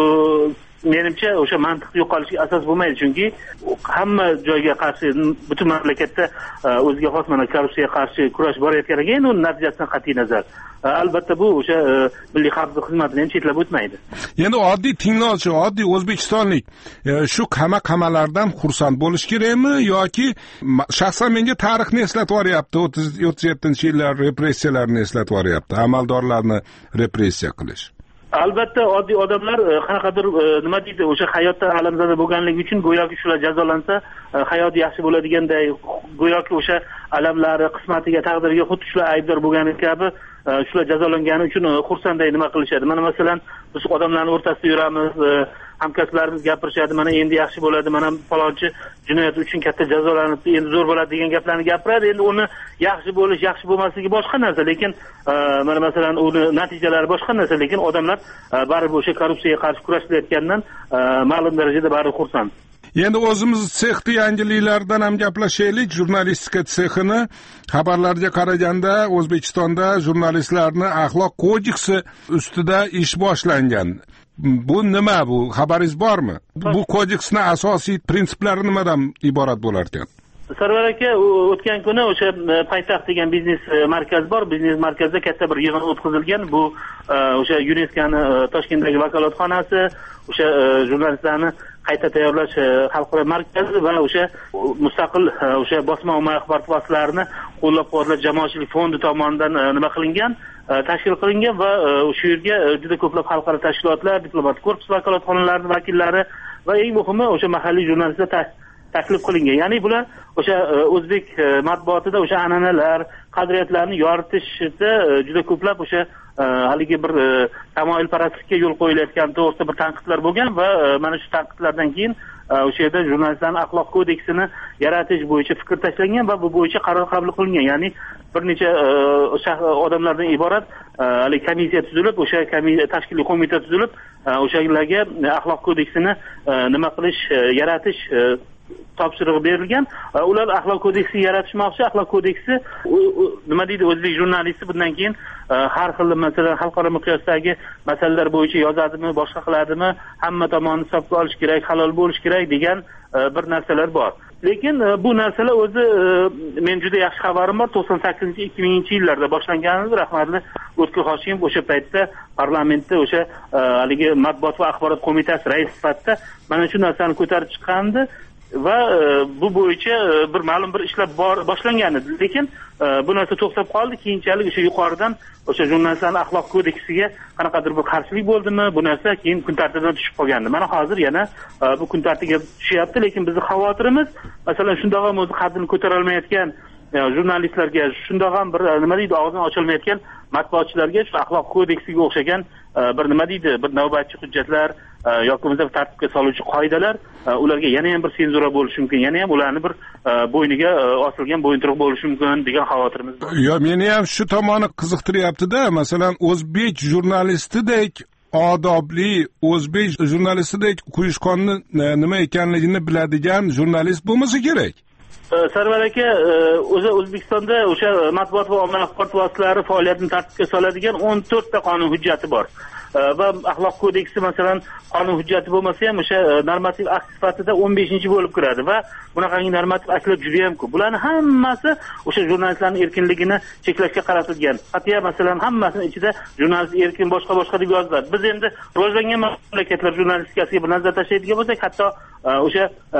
menimcha o'sha mantiq yo'qolishiga asos bo'lmaydi, chunki hamma joyga qarshi butun mamlakatda o'ziga xos mana korrupsiyaga qarshi kurash borayotganiga endi uni natijasidan qat'iy nazar albatta bu o'sha milliy xavfsizlik xizmatini ham chetlab o'tmaydi. Endi oddiy tinglovchi, oddiy o'zbekistonlik shu qamalardan xursand bo'lish kerakmi yoki shaxsan menga tarixni eslatib yuboryapti, 37-yillar repressiyalarni eslatib yuboryapti, amaldorlarni repressiya qilish. Albatta oddiy odamlar qanaqadir nima deydi, o'sha hayotda alamzada bo'lganligi uchun go'yoki shular jazolansa hayot yaxshi bo'ladiganday, go'yoki o'sha alamlari, qismatiga, taqdiriga xuddi shular aybdor bo'lgani kabi shular jazolangani uchun xursandday nima qilishadi. Mana masalan biz odamlarning o'rtasida yuramiz, hamkasblarimiz gapirishadi, mana endi yaxshi bo'ladi, mana falonchi jinoyat uchun katta jazolanibdi, endi zo'r bo'ladi degan gaplarni gapiradi. Endi uni yaxshi bo'lish, yaxshi bo'lmasligi boshqa narsa, lekin mana masalan uni natijalari boshqa narsa, lekin odamlar baribir o'sha korrupsiyaga qarshi kurashilayotgandan ma'lum darajada baribir xursand. Endi o'zimiz sexni yangiliklardan ham gaplashaylik. Jurnalistika sexini xabarlarga qaraganda O'zbekistonda jurnalistlarning axloq kodeksi ustida ish boshlangan. Bu nima bu? Xabaringiz bormi? Bu kodeksning asosiy prinsiplari nimadan iborat bo'lar ekan? Sarvar aka, o'tgan kuni o'sha Poytaxt degan biznes markaz bor. Biznes markazda katta bir yig'in o'tkazilgan. Bu o'sha UNESCOning Toshkentdagi vakolatxonasi, o'sha jurnalistlarni qayta tayyorlash xalqaro markazi va o'sha mustaqil o'sha bosma ommaviy axborot vositalarini qo'llab-quvvatlash jamoatchilik fondi tomonidan nima qilingan, tashkil qilingan va shu yerga juda ko'plab xalqaro tashkilotlar, diplomatik korpus vakolatxonalarining vakillari va eng muhimi o'sha mahalliy jurnalistlar taklif qilingan. Ya'ni bular o'sha o'zbek matbuotida o'sha an'analar, qadriyatlarni yoritishda juda ko'plab o'sha haligi bir tamoyilparastlikka yo'l qo'yilayotgan to'g'risida bir tanqidlar bo'lgan va mana shu tanqidlardan keyin o'sha yerda jurnalistlarning axloq kodeksini yaratish bo'yicha fikr tashlangan va bu bo'yicha qaror qabul qilingan. Ya'ni bir necha odamlardan iborat haligi komissiya tuzilib, o'sha tashkiliy qo'mita tuzilib, o'shalarga axloq kodeksini nima qilish, yaratish topshirig'i berilgan. Ular axloq kodeksini yaratishmoqchi. Axloq kodeksi nima deydi, o'zbek jurnalisti bundan keyin har xil masalan xalqaro miqyosdagi masalalar bo'yicha yozadimi, boshqa qiladimi, hamma tomonni hisobga olish kerak, halol bo'lish kerak degan bir narsalar bor. Lekin bu narsalar o'zi men juda yaxshi xabarim bor. 98-2000-yillarda boshlangandi. Rahmatli O'tkir Hoshimov o'sha paytda parlamentda o'sha haligi matbuot va axborot qo'mitasi raisi sifatida mana shu narsani ko'tarib chiqqandi va bu bo'yicha bir ma'lum bir ishlar boshlangan edi. Lekin bu narsa to'xtab qoldi. Keyinchalik o'sha yuqoridan o'sha jurnalistlarning axloq kodeksiga qanaqadir bir qarshilik bo'ldimi, bu narsa keyin kun tartibidan tushib qolgandi. Mana hozir yana bu kun tartibiga tushyapti, lekin bizning xavotirimiz masalan shundoq ham o'zi qaddini ko'tara olmayotgan jurnalistlarga, shundoq ham bir nima deydi, og'zini ocholmayotgan matbuotchilarga shu axloq kodeksiga o'xshagan bir nima deydi, bir navbatchi hujjatlar yoki bo'lmasa tartibga soluvchi qoidalar ularga yana ham bir senzura bo'lishi mumkin, yana ham ularni bir bo'yniga osilgan bo'yinturuq bo'lishi mumkin degan xavotirimiz bor. Yo, meni ham shu tomoni qiziqtiryapti-da, masalan o'zbek jurnalistidek odobli o'zbek jurnalistidek quyushqonni nima ekanligini biladigan jurnalist bo'lmasa kerak. Sarvar aka, o'zi O'zbekistonda o'sha matbuot va ommaviy axborot vositalari faoliyatini tartibga soladigan 14 ta qonun hujjati bor. Va axloq kodeksi masalan qonun hujjati bo'lmasa ham o'sha normativ akt sifatida 15-chi bo'lib kiradi va bunaqangi normativ aktlar juda ham ko'p. Bularning hammasi o'sha jurnalistlarning erkinligini cheklashga qaratilgan. Hatto masalan hammasining ichida jurnalist erkin boshqa deb yoziladi. Biz endi rivojlangan mamlakatlar jurnalistikasiga bir nazar tashlaydigan bo'lsak, hatto o'sha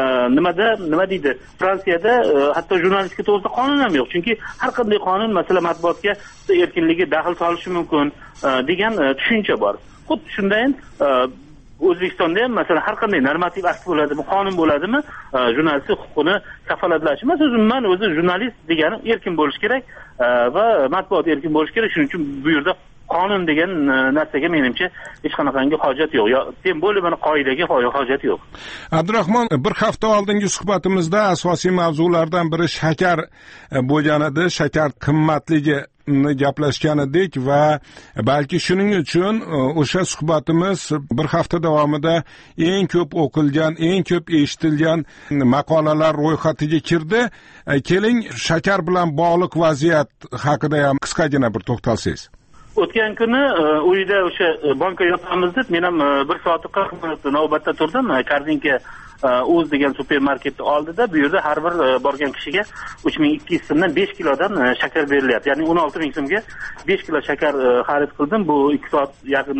nima deydi? Fransiyada hatto jurnalistika to'g'risida qonun ham yo'q. Chunki har qanday qonun masalan matbuotga erkinligi daxl solishi mumkin degan tushuncha bor. Xuddi shunday O'zbekistonda ham masalan har qanday normativ akt bo'ladimi, qonun bo'ladimi, jurnalistlik huquqini kafolatlash. Masalan, umuman o'zi jurnalist degani erkin bo'lish kerak va matbuot erkin bo'lish kerak. Shuning uchun bu yerda qonun degan narsaga menimcha hech qanaqangi hojat yo'q. Tem bo'lib mana qoidaga hojat yo'q. Abdurahmon, bir hafta oldingi suhbatimizda asosiy mavzulardan biri shakar bo'lgan edi, shakar qimmatligi gaplashgan edik va balki shuning uchun o'sha suhbatimiz bir hafta davomida eng ko'p o'qilgan, eng ko'p eshitilgan maqolalar ro'yxatiga kirdi. Keling, shakar bilan bog'liq vaziyat haqida ham qisqagina bir to'xtalsangiz. O'tgan kuni uyda o'sha banka yopamiz deb men ham 1 soat 40 minut navbatda turdim. Kardinka O'z degan supermarketni oldida bu yerda har bir borgan kishiga 3200 so'mdan 5 kilodan shakar berilyapti. Ya'ni 16000 so'mga 5 kilo shakar xarid qildim. Bu 2 soat yaqin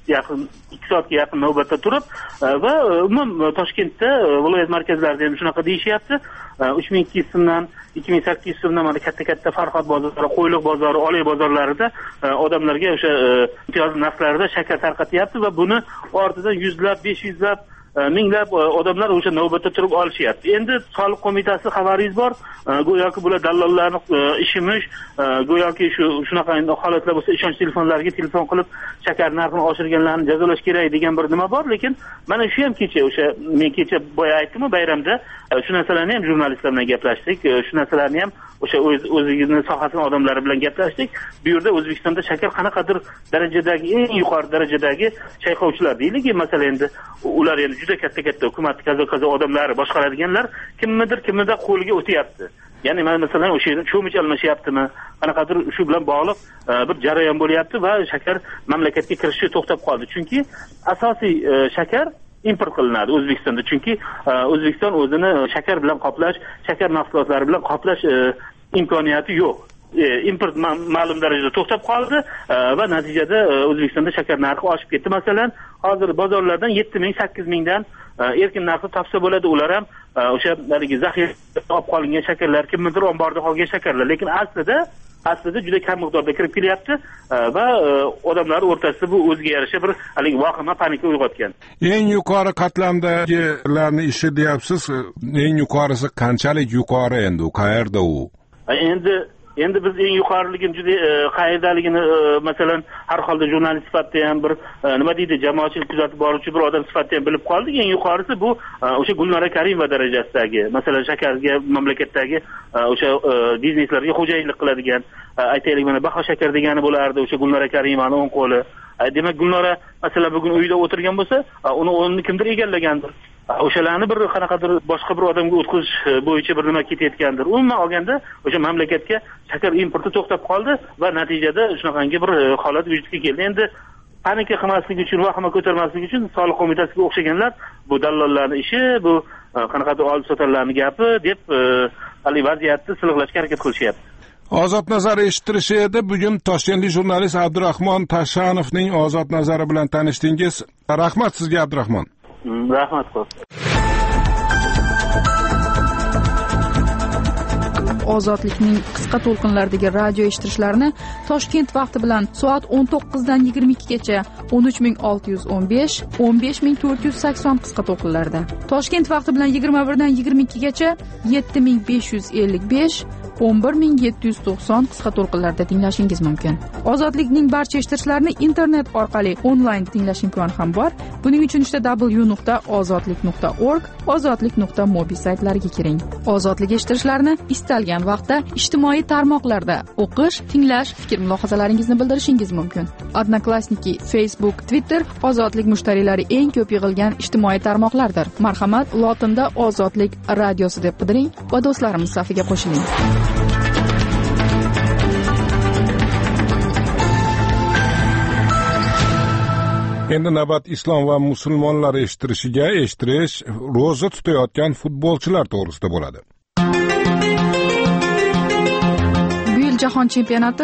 2 soatga yaqin navbatda turib va umuman Toshkentda viloyat markazlarida ham shunaqa deyishyapti. 3200 so'mdan 2800 so'mdan mana katta Farhod bozori, Qo'yliq bozori, Oley bozorlarida odamlarga o'sha imtiyozli narxlarda shakar tarqatyapti va buni ortidan 100lab, 500lab minglab odamlar o'sha navbatda turib olishyapti. Endi soliq qo'mitasi xabaringiz bor, go'yoki bular dallollarning ishimish, go'yoki shunaqa holatlar bo'lsa ishonch telefonlariga telefon qilib shakar narxini oshirganlarni jazolash kerak degan bir nima bor, lekin mana shu ham men kecha boya aytdim-ku bayramda, shu narsalarni ham jurnalistlar bilan gaplashdik, shu narsalarni ham o'sha o'zining sohasining odamlari bilan gaplashdik. Bu yerda O'zbekistonda shakar qanaqadir darajadagi, eng yuqori darajadagi chayqovchilar deylik, masalan endi ular endi juda katta hukumat kazo odamlari boshqaradiganlar kimnidir qo'liga o'tyapti. Ya'ni masalan o'sha yerda cho'mich almashyaptimi, qanaqadir shu bilan bog'liq bir jarayon bo'lyapti va shakar mamlakatga kirishi to'xtab qoldi. Chunki asosiy shakar import qilinadi O'zbekistonda. Chunki O'zbekiston o'zini shakar bilan qoplash, shakar mahsulotlari bilan qoplash imkoniyati yo'q. Import ma'lum darajada to'xtab qoldi va natijada O'zbekistonda shakar narxi oshib ketdi. Masalan, hozir bozorlardan 7000, 8000 dan erkin narxda topsa bo'ladi. Ular ham o'sha haligi zaxirada olib qolingan shakarlar, kimnidir omborda qolgan shakarlar, lekin aslida juda kam miqdorda kirib kelyapti va odamlar o'rtasida bu o'ziga yarasha bir haligi vahima, panika uyg'otgan. Eng yuqori qatlamdagilarni ishi deyapsiz. Eng yuqorisi qanchalik yuqori endi, qayerda u? Endi biz eng yuqoriligini juda qayerdaligini masalan har holda jurnalist sifatida ham bir nima deydi, jamoatchilik kuzatib boruvchi bir odam sifatida ham bilib qoldik. Eng yuqorisi bu o'sha Gulnora Karimova darajasidagi, masalan shakarga mamlakatdagi o'sha bizneslarga xo'jayinlik qiladigan, aytaylik mana Baho shakar degani bo'lardi, o'sha Gulnora Karimovani o'ng qo'li. Demak Gulnora masalan bugun uyda o'tirgan bo'lsa, uni o'rnini kimdir egallagandir. O'shalarni bir qanaqadir boshqa bir odamga o'tkazish bo'yicha bir nima ketayotgandir. Umuman olganda o'sha mamlakatga shakar importi to'xtab qoldi va natijada shunaqangi bir holat vujudga keldi. Endi panika qilmaslik uchun, vahima ko'tarmaslik uchun soliq qo'mitasiga o'xshaganlar bu dallollarning ishi, bu qanaqadir olib-sotarlarning gapi deb hali vaziyatni silliqlashga harakat qilishyapti. Ozod nazar eshittirishi edi. Bugun toshkentlik jurnalist Abdurahmon Tashanovning Ozod nazari bilan tanishdingiz. Rahmat sizga, Abdurahmon. Rahmat. Ozodlikning qisqa to'lqinlardagi radio eshittirishlarni Toshkent vaqti bilan soat 19 dan 22 gacha 13615, 15480 qisqa to'lqinlarda. Toshkent vaqti bilan 21 dan 22 gacha 7555, 11790 qisqa to'lqinlarda tinglashingiz mumkin. Ozodlikning barcha eshittirichlarini internet orqali onlayn tinglash imkoni ham bor. Buning uchun w.ozodlik.org, ozodlik.mobi saytlariga kiring. Ozodlik eshittirichlarini istalgan vaqtda ijtimoiy tarmoqlarda o'qish, tinglash, fikr-mulohazalaringizni bildirishingiz mumkin. Odnoklassniki, Facebook, Twitter ozodlik mushtariylari eng ko'p yig'ilgan ijtimoiy tarmoqlardir. Marhamat, lotinda Ozodlik radiosi deb qidiring va do'stlarimiz safiga qo'shiling. Endi navbat islom va musulmonlar eshittirish ro'za tutayotgan futbolchilar to'g'risida bo'ladi. Jahon chempionati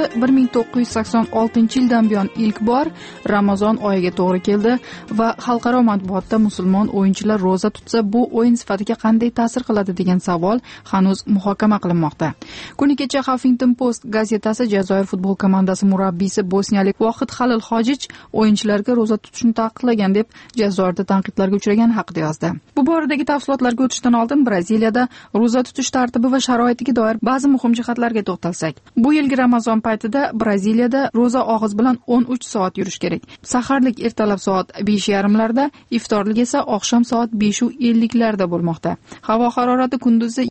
1986-yildan buyon ilk bor Ramazon oyiga to'g'ri keldi va xalqaro matbuotda musulmon o'yinchilar ro'za tutsa bu o'yin sifatiga qanday ta'sir qiladi degan savol hanuz muhokama qilinmoqda. Kuni kecha Huffington Post gazetasi Jazoir futbol komandasi murabbiysi bosniyalik Vohid Halil Hojich o'yinchilarga ro'za tutishni taqiqlagan deb Jazoirda tanqidlarga uchragani haqida yozdi. Bu boradagi tafsilotlarga o'tishdan oldin Braziliyada ro'za tutish tartibi va sharoitiga doir ba'zi muhim jihatlarga to'xtalsak. Bu yilgi Ramazon paytida Braziliyada ro'za og'iz bilan 13 soat yurish kerak. Saharlik ertalab soat 5:30larda, iftorlik esa oqshom soat 5:50larda bo'lmoqda. Havo harorati kunduzi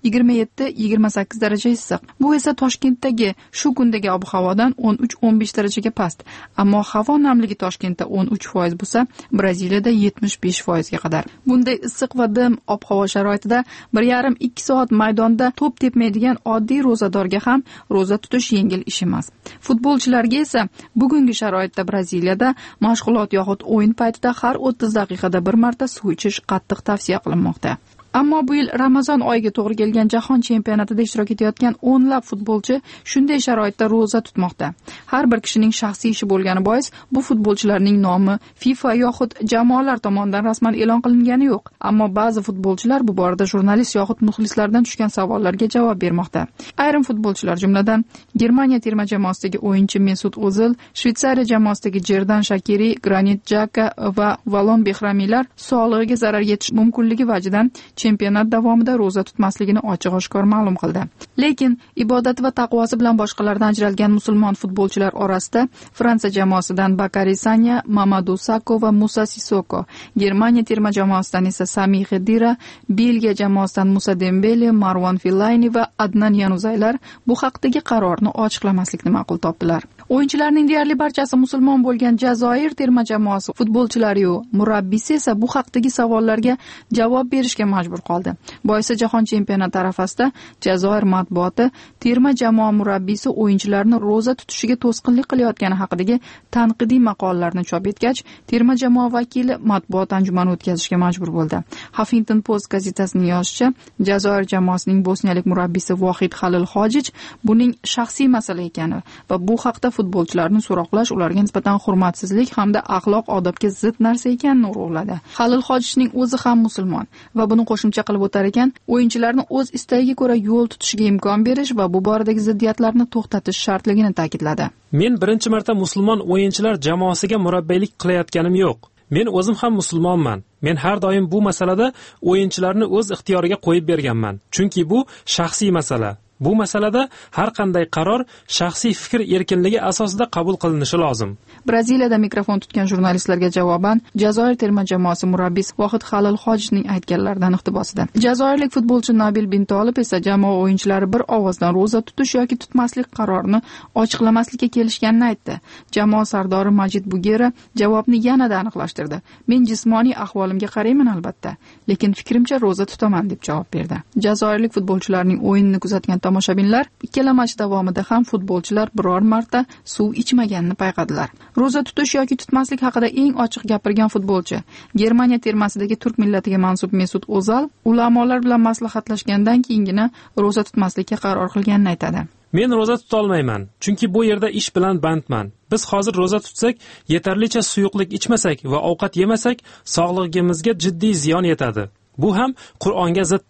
27-28 daraja issiq. Bu esa Toshkentdagi shu kundagi ob-havodan 13-15 darajaga past. Ammo havo namligi Toshkentda 13% bo'lsa, Braziliyada 75% ga qadar. Bunday issiq va dim ob-havo sharoitida 1,5-2 soat maydonda to'p tepmaydigan oddiy ro'zadorga ham ro'za tutish yengil ish emas. Futbolchilarga esa bugungi sharoitda Braziliyada mashg'ulot yoxud o'yin paytida har 30 daqiqada bir marta suv ichish qattiq tavsiya qilinmoqda. Ammo bu yil Ramazon oyiga to'g'ri kelgan jahon chempionatida ishtirok etayotgan o'nlab futbolchi shunday sharoitda ro'za tutmoqda. Har bir kishining shaxsiy ishi bo'lgani bois bu futbolchilarning nomi FIFA yoxud jamoalar tomonidan rasman e'lon qilingani yo'q. Ammo ba'zi futbolchilar bu borada jurnalist yoxud muxlislardan tushgan savollarga javob bermoqda. Ayrim futbolchilar, jumladan Germaniya terma jamoasidagi o'yinchi Mesut O'zil, Shveysariya jamoasidagi Jerdan Shakiri, Granit Xhaka va Valon Behramiylar sog'lig'iga zarar yetish mumkinligi vajidan chempionat davomida ro'za tutmasligini ochiq-oshkor ma'lum qildi. Lekin ibodat va taqvosi bilan boshqalardan ajralgan musulmon futbolchilar orasida Fransiya jamoasidan Bakary Sagna, Mamadou Sakho va Musa Sissoko, Germaniya terma jamoasidan esa Sami Khedira, Belgiya jamoasidan Musa Dembele, Marwan Fellaini va Adnan Yanuzaylar bu haqdagi qarorni ochiqlamaslikni ma'qul topdilar. O'yinchilarning deyarli barchasi musulmon bo'lgan Jazoir terma jamoasi futbolchilari-yu murabbiysi esa bu haqdagi savollarga javob berishga majbur qoldi. Boisi jahon chempionati arafasida Jazoir matbuoti terma jamoa murabbiysi o'yinchilarni ro'za tutishiga to'sqinlik qilayotgani haqidagi tanqidiy maqolalarni chop etgach, terma jamoa vakili matbuot anjumani o'tkazishga majbur bo'ldi. Huffington Post gazetasining yozishicha, Jazoir jamoasining bosniyalik murabbiysi Vohid Halil Hojich buning shaxsiy masala ekani va bu haqda futbolchilarni so'roqlash ularga nisbatan hurmatsizlik hamda axloq odobga zid narsa ekanini urg'uladi. Halil Hojichning o'zi ham musulmon va buni qo'shimcha qilib o'tar ekan, o'yinchilarni o'z istagiga ko'ra yo'l tutishiga imkon berish va bu boradagi ziddiyatlarni to'xtatish shartligini ta'kidladi. Men birinchi marta musulmon o'yinchilar jamoasiga murabbiylik qilayotganim yo'q. Men o'zim ham musulmonman. Men har doim bu masalada o'yinchilarni o'z ixtiyoriga qo'yib berganman. Chunki bu shaxsiy masala. Bu masalada har qanday qaror shaxsiy fikr erkinligi asosida qabul qilinishi lozim. Braziliyada mikrofon tutgan jurnalistlarga javoban Jazoir terma jamoasi murabbiysi Vohid Halil Hojichning aytganlaridan iqtibosida. Jazoirlik futbolchi Nabil Bintolib esa jamoa o'yinchilari bir ovozdan ro'za tutish yoki tutmaslik qarorini ochiqlamaslikka kelishganini aytdi. Jamoa sardori Majid Bugera javobni yanada aniqlashtirdi. Men jismoniy ahvolimga qarayman albatta, lekin fikrimcha ro'za tutaman deb javob berdi. Jazoirlik futbolchilarning o'yinini kuzatgan tomoshabinlar ikkala match davomida ham futbolchilar biror marta suv ichmaganini payqadilar. Ro'za tutish yoki tutmaslik haqida eng ochiq gapirgan futbolchi Germaniya termasidagi turk millatiga mansub Mesut O'zil ulamolar bilan maslahatlashgandan keyingina ro'za tutmaslikka qaror qilganini aytadi. Men ro'za tuta olmayman, chunki bu yerda ish bilan bandman. Biz hozir ro'za tutsak, yetarlicha suyuqlik ichmasak va ovqat yemasak, sog'lig'imizga jiddiy ziyon yetadi. Bu ham Qur'onga ziddir.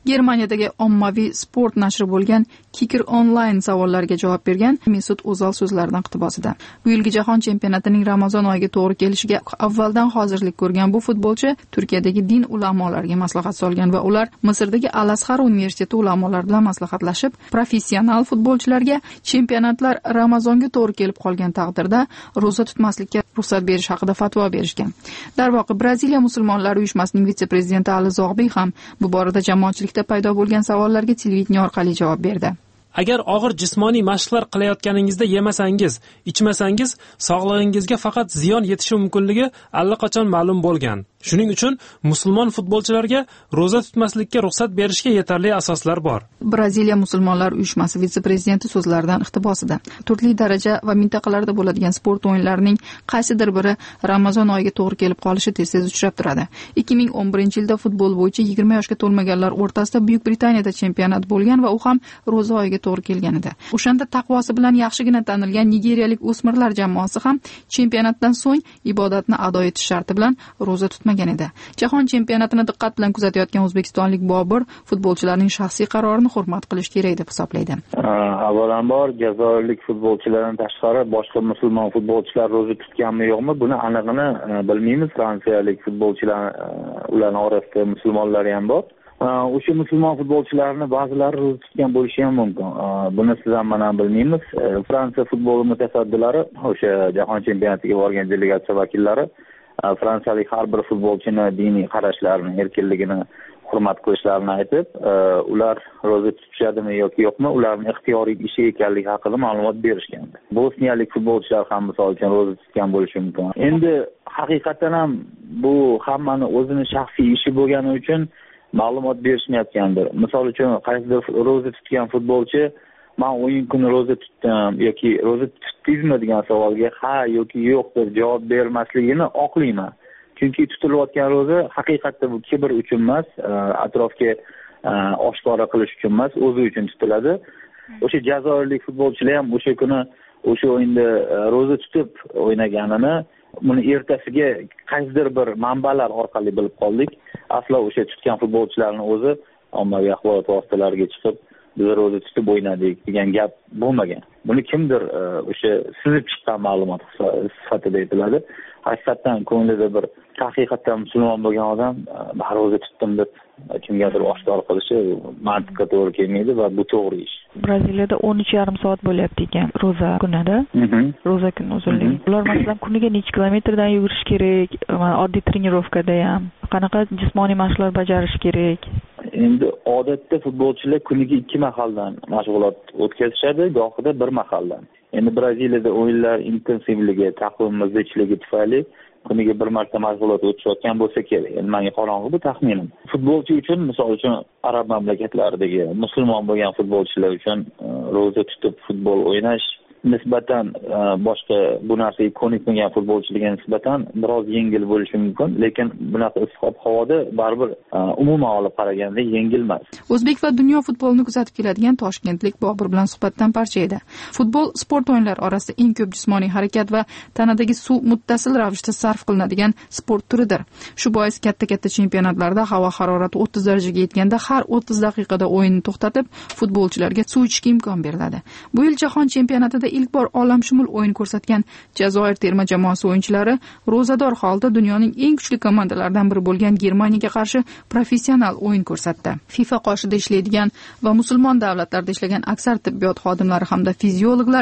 Germaniyadagi ommaviy sport nashri bo'lgan Kicker Online savollariga javob bergan Mesut O'zal so'zlaridan iqtibosida. Bu yilgi jahon chempionatining Ramazon oyiga to'g'ri kelishiga avvaldan hozirlik ko'rgan bu futbolchi Turkiyadagi din ulamolariga maslahat solgan va ular Misrdagi Al-Azhar universiteti ulamolari bilan maslahatlashib, professional futbolchilarga chempionatlar Ramazonga to'g'ri kelib qolgan taqdirda ro'za tutmaslikka ruxsat berish haqida fatvo berishgan. Darvoqe, Braziliya musulmonlari uyushmasining vitse-prezidenti Ali Zog'biy ham bu borada jamoatchilikda paydo bo'lgan savollarga televideniya orqali javob berdi. Agar og'ir jismoniy mashqlar qilayotganingizda yemasangiz, ichmasangiz, sog'lig'ingizga faqat ziyon yetishi mumkinligi allaqachon ma'lum bo'lgan. Shuning uchun musulmon futbolchilarga ro'za tutmaslikka ruxsat berishga yetarli asoslar bor. Braziliya musulmonlar uyushmasi vitse-prezidenti so'zlaridan iqtibosida. Turli daraja va mintaqalarda bo'ladigan sport o'yinlarining qaysidir biri Ramazon oyiga to'g'ri kelib qolishi tez-tez uchrab turadi. 2011-yilda futbol bo'yicha 20 yoshga to'lmaganlar o'rtasida Buyuk Britaniyada chempionat bo'lgan va u ham ro'za oyiga to'g'ri kelgan edi. O'shanda taqvosi bilan yaxshigina tanilgan nigeriyalik o'smirlar jamoasi ham chempionatdan so'ng ibodatni ado etish sharti bilan ro'za tutmagan edi. Jahon chempionatini diqqat bilan kuzatayotgan o'zbekistonlik Bobur futbolchilarning shaxsiy qarorini hurmat qilish kerak deb hisoblaydi. Avvalambor jazoirlik futbolchilardan tashqari boshqa musulmon futbolchilar ro'za tutganmi yo'qmi, buni aniqini bilmaymiz. Fransiyalik futbolchilar ularning orasida musulmonlar ham bor. O'sha musulmon futbolchilarni ba'zilari ro'za tutgan bo'lishi ham mumkin. Buni siz ham men ham bilmaymiz. Fransiya futbol mutasaddilari o'sha jahon chempionatiga borgan delegatsiya vakillari fransiyalik har bir futbolchini diniy qarashlarini, erkinligini hurmat qilishlarini aytib, ular ro'za tutishadimi yoki yo'qmi, ularning ixtiyoriy ishi ekanligi haqida ma'lumot berishgan. Bosniyalik futbolchilar ham misol uchun ro'za tutgan bo'lishi mumkin. Endi haqiqatan ham bu hammani o'zini shaxsiy ishi bo'lgani uchun ma'lumot berishmayotgandir. Misol uchun qaysidir ro'za tutgan futbolchi "Men o'yin kuni ro'za tutdim" yoki "Ro'za tutdingizmi?" degan savolga ha yoki yo'q deb javob bermasligini oqlayman. Chunki tutilayotgan ro'za haqiqatda bu kibr uchun emas, atrofga oshkora qilish uchun emas, o'zi uchun tutiladi. O'sha jazoirlik futbolchilar ham o'sha kuni o'sha o'yinda ro'za tutib o'ynaganini buni ertasiga qaysidir bir manbalar orqali bilib qoldik. Aslo o'sha tutgan futbolchilarning o'zi ommaviy axborot vositalariga chiqib biz ro'za tutib o'ynadik degan gap bo'lmagan. Buni kimdir o'sha sizib chiqqan ma'lumot sifatida aytiladi. Haqiqatan ko'nglida bir haqiqatan musulmon bo'lgan odam ro'za tutdim deb kimgadir oshkor qilishi mantiqqa to'g'ri kelmaydi va bu to'g'ri ish. Braziliyada 13,5 soat bo'lyapti ekan ro'za kunida. Ro'za kuni uzunligi. Ular masalan kuniga necha kilometrdan yugurish kerak, oddiy trenirovkada ham qanaqa jismoniy mashqlar bajarish kerak? Endi odatda futbolchilar kuniga 2 mahaldan mashg'ulot o'tkazishadi, gohida 1 mahaldan. Endi Braziliyada o'yinlar intensivligi, taqvim zichligi tufayli kuniga 1 marta mashg'ulot o'tishayotgan bo'lsa kerak. Endi menga qorong'u bu taxminim. Futbolchi uchun, misol uchun arab mamlakatlaridagi musulmon bo'lgan futbolchilar uchun ro'za tutib futbol o'ynash nisbatan boshqa bu narsaga ko'nikmagan futbolchilarga nisbatan biroz yengil bo'lishi mumkin, lekin bunaqa issiq havoda baribir umuman olib qaraganda yengil emas. O'zbek va dunyo futbolini kuzatib keladigan toshkentlik Bobur bilan suhbatdan parcha edi. Futbol sport o'yinlari orasida eng ko'p jismoniy harakat va tanadagi suv muttasil ravishda sarf qilinadigan sport turidir. Shu bois katta-katta chempionatlarda havo harorati 30 darajaga yetganda har 30 daqiqada o'yinni to'xtatib, futbolchilarga suv ichishga imkon beriladi. Bu yil jahon chempionatida ilk bor olamshumul o'yin ko'rsatgan Jazoir terma jamoasi o'yinchilari ro'zador holda dunyoning eng kuchli komandalaridan biri bo'lgan Germaniyaga qarshi professional o'yin ko'rsatdi. FIFA qoshida ishlaydigan va musulmon davlatlarda ishlagan aksar tibbiyot xodimlari hamda fiziologlar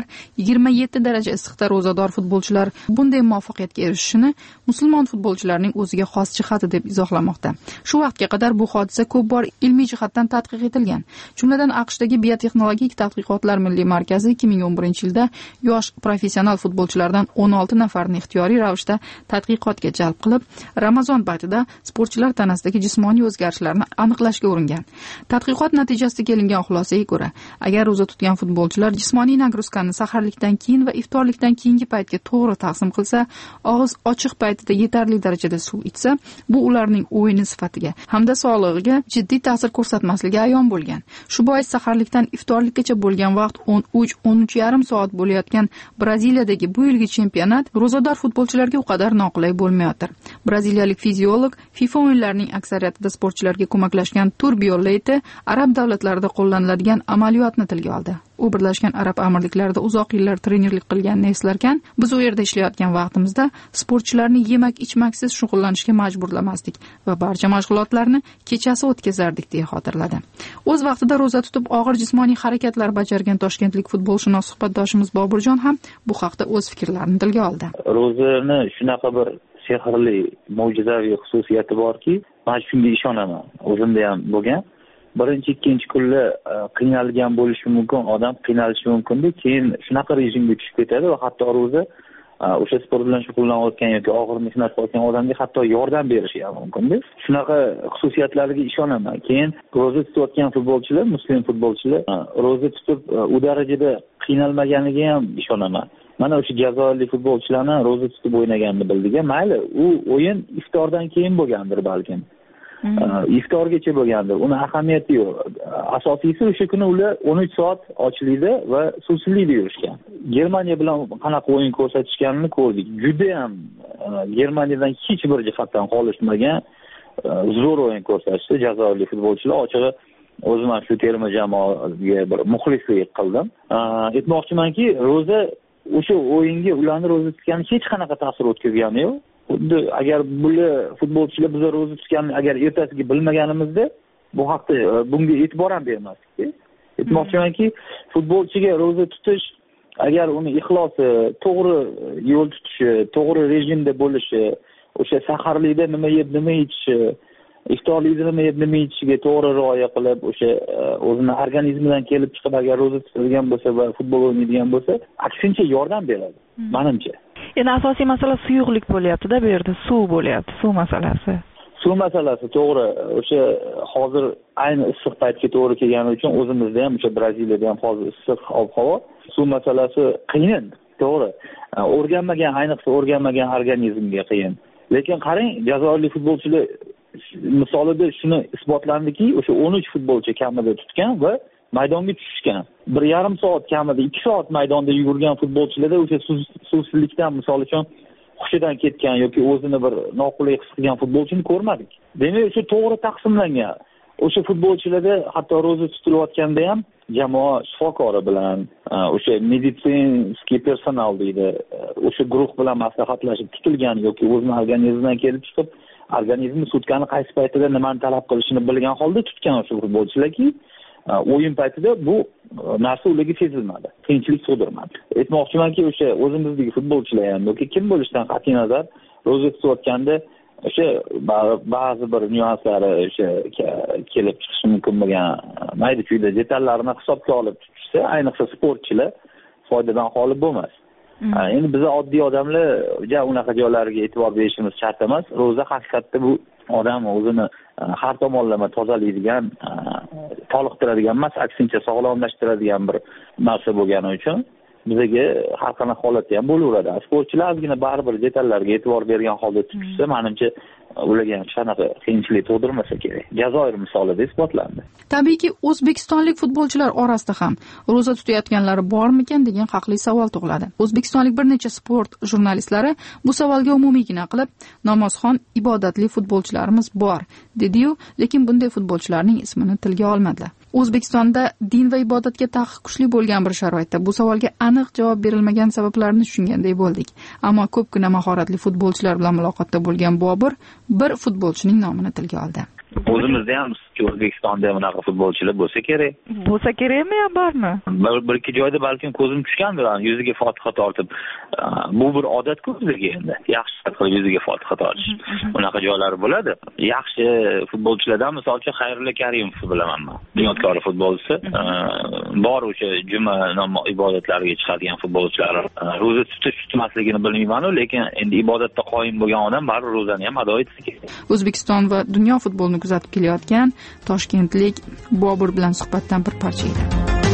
27 daraja issiqda ro'zador futbolchilar bunday muvaffaqiyatga erishishini musulmon futbolchilarning o'ziga xos jihati deb izohlamoqda. Shu vaqtga qadar bu hodisa ko'p bor ilmiy jihatdan tadqiq etilgan. Jumladan AQShdagi biotexnologik tadqiqotlar milliy markazi 2011-yilda yosh professional futbolchilardan 16 nafarni ixtiyoriy ravishda tadqiqotga jalb qilib, Ramazon paytida sportchilar tanasidagi jismoniy o'zgarishlarni aniqlashga uringan. Tadqiqot natijasida kelingan xulosaga ko'ra, agar ro'za tutgan futbolchilar jismoniy nagruzkani saharlikdan keyin va iftorlikdan keyingi paytga to'g'ri taqsim qilsa, og'iz ochiq paytida yetarli darajada suv ichsa, bu ularning o'yini sifatiga hamda sog'lig'iga jiddiy ta'sir ko'rsatmasligi ayon bo'lgan. Shu bois saharlikdan iftorlikgacha bo'lgan vaqt 13,5 soat bo'layotgan Braziliyadagi bu yilgi chempionat ro'zador futbolchilarga u qadar noqulay bo'lmayotir. Braziliyalik fiziolog FIFA o'yinlarining aksariyatida sportchilarga ko'maklashgan Turbio Leite suhbatida arab davlatlarida qo'llaniladigan amaliyotni tilga oldi. U Birlashgan Arab Amirliklarida uzoq yillar trenerlik qilganini eslarkan, biz u yerda ishlayotgan vaqtimizda sportchilarni yemak-ichmaksiz shug'ullanishga majburlamasdik va barcha mashg'ulotlarni kechasi o'tkazardik deya xotirladi. O'z vaqtida ro'za tutib og'ir jismoniy harakatlar bajargan toshkentlik futbolshunos suhbatdoshimiz Boburjon ham bu haqda o'z fikrlarini tilga oldi. Ro'zani shunaqa bir sehrli, mo'jizaviy xususiyati borki, men shunga ishonaman. O'zimda ham bo'lgan. Birinchi, ikkinchi kunlar qiynalgan bo'lishi mumkin, odam qiynalishi mumkin-da, keyin shunaqa rejimga tushib ketadi va hatto ro'za o'sha sport bilan shug'ullanayotgan yoki og'ir mehnat qilayotgan odamga hatto yordam berishi ham mumkin-da. Shunaqa xususiyatlariga ishonaman. Keyin ro'za tutayotgan futbolchilar, muslim futbolchilar ro'za tutib u darajada qiynalmaganiga ham ishonaman. Mana o'sha jazoirlik futbolchilarni ro'za tutib o'ynaganini bildik. Mayli, u o'yin iftordan keyin bo'lgandir balkim. Iftorgacha bo'lgandir. Uni ahamiyati yo'q. Asosiysi o'sha kuni ular 13 soat ochlikda va suvsizlikda yurishgan. Germaniya bilan qanaqa o'yin ko'rsatishganini ko'rdik. Juda ham Germaniyadan hech bir jihatdan qolishmagan zo'r o'yin ko'rsatishdi jazoirlik futbolchilar. Ochig'i o'zim ham shu terma jamoaga bir muxlislik qildim. Aytmoqchimanki, ro'za o'sha o'yinga ularni ro'za tutgani hech qanaqa ta'sir o'tkazgani yo'q. Xuddi agar bular futbolchilar biz ro'za tutganini agar ertasiga bilmaganimizda bu haqda bunga e'tibor ham bermasdik. Aytmoqchimanki, futbolchiga ro'za tutish agar uni ixlosi, to'g'ri yo'l tutishi, to'g'ri rejimda bo'lishi, o'sha saharlikda nima yeb, nima ichishi, iftorlikda nima yeb, nima ichishiga to'g'ri rioya qilib, o'sha o'zini organizmidan kelib chiqib agar ro'za tutadigan bo'lsa va futbol o'ynaydigan bo'lsa, aksincha yordam beradi, menimcha. Endi asosiy masala suyuqlik bo'lyapti-da, bu yerda suv bo'lyapti, suv masalasi. Suv masalasi to'g'ri, o'sha hozir ayni issiq paytga to'g'ri kelgani uchun o'zimizda ham, o'sha Braziliyada ham hozir issiq ob-havo, suv masalasi qiyin, to'g'ri. Ayniqsa o'rganmagan organizmga qiyin. Lekin qarang, jazoirlik futbolchilar misolida shuni isbotlandiki, o'sha 13 futbolchi kamida tutgan va maydonga tushishgan. 1,5 soat kamida 2 soat maydonda yugurgan futbolchilarda o'sha suvsizlikdan misol uchun hushidan ketgan yoki o'zini bir noqulay his qilgan futbolchini ko'rmadik. Demak, o'sha to'g'ri taqsimlangan. O'sha futbolchilarda hatto ro'za tutilayotganda ham jamoa shifokori bilan, o'sha meditsinskiy personal deydi, o'sha guruh bilan maslahatlashib tutilgan yoki o'zini organizmidan kelib chiqib, organizmi sutkani qaysi paytida nimani talab qilishini bilgan holda tutgan o'sha futbolchilarki, o'yin paytida bu narsa ularga sezilmadi, qiyinchilik tug'dirmadi. Aytmoqchimanki, o'sha o'zimizdagi futbolchilar ham yoki kim bo'lishidan qat'iy nazar ro'za tutayotganda o'sha ba'zi bir nyuanslari o'sha kelib chiqishi mumkin bo'lgan mayda-chuyda detallarni hisobga olib tutishsa, ayniqsa sportchilar foydadan xoli bo'lmas. Endi biz oddiy odamlar unaqa joylarga e'tibor berishimiz shart emas. Ro'za haqiqatda bu odam o'zini har tomonlama tozalaydigan, toliqtiradigan emas, aksincha sog'lomlashtiradigan bir narsa bo'lgani uchun bizga har qanday holatda ham bo'laveradi. Sportchilar ozgina baribir detallarga e'tibor bergan holda tutishsa, menimcha ularga ham shunaqa qiyinchilik tug'dirmasa kerak. Jazoir misolida isbotlandi. Tabiiyki, o'zbekistonlik futbolchilar orasida ham ro'za tutayotganlar bormikan degan haqli savol tug'iladi. O'zbekistonlik bir necha sport jurnalistlari bu savolga umumiygina qilib, namozxon ibodatli futbolchilarimiz bor dedi-yu, lekin bunday futbolchilarning ismini tilga olmadilar. O'zbekistonda din va ibodatga taqiq kuchli bo'lgan bir sharoitda bu savolga aniq javob berilmagan sabablarini tushunganday bo'ldik. Ammo ko'pgina mahoratli futbolchilar bilan muloqotda bo'lgan Bobur bir futbolchining nomini tilga oldi. O'zimizda ham O'zbekistonda bunaqa futbolchilar bo'lsa kerak. Bo'lsa kerakmi yo bormi? Bir ikki joyda balkim ko'zim tushgandir, yuziga fotiha tortib. Bu bir odat-ku bizga endi. Yaxshi qilib yuziga fotiha tortish. Bunaqa joylar bo'ladi. Yaxshi futbolchilardan misol uchun Xayrulla Karimov bilaman men. Bunyodkor futbolchi. Bor o'sha juma ibodatlariga chiqadigan futbolchilar. Ro'za tutmasligini bilmayman-ku, lekin endi ibodatda qoyim bo'lgan odam baribir ro'zani ham ado etsa kerak. O'zbekiston va dunyo futbolini kuzatib kelayotgan toshkentlik Bobur bilan suhbatdan bir parcha edi.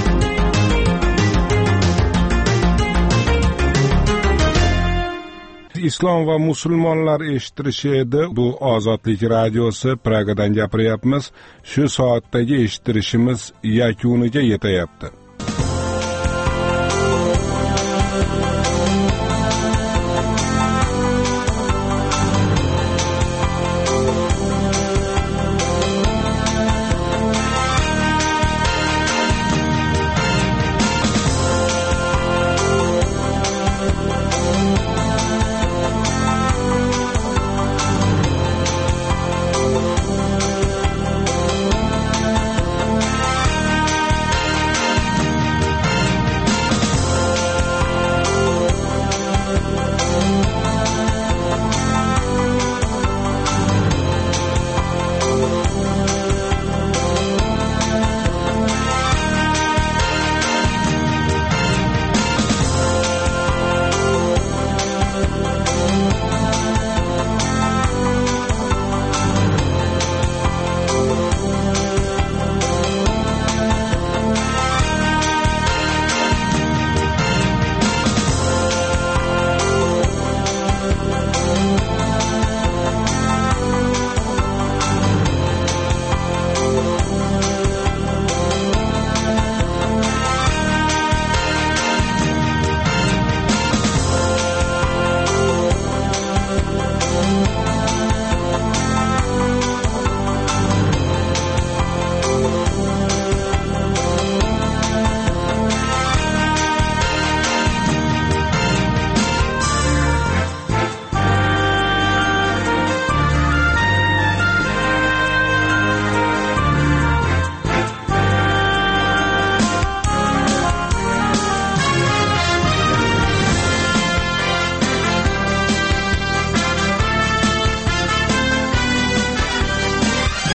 Islom va musulmonlar eshittirishi edi. Bu Ozodlik radiosi, Pragadan gapiryapmiz. Shu soatdagi eshittirishimiz yakuniga yetayapti.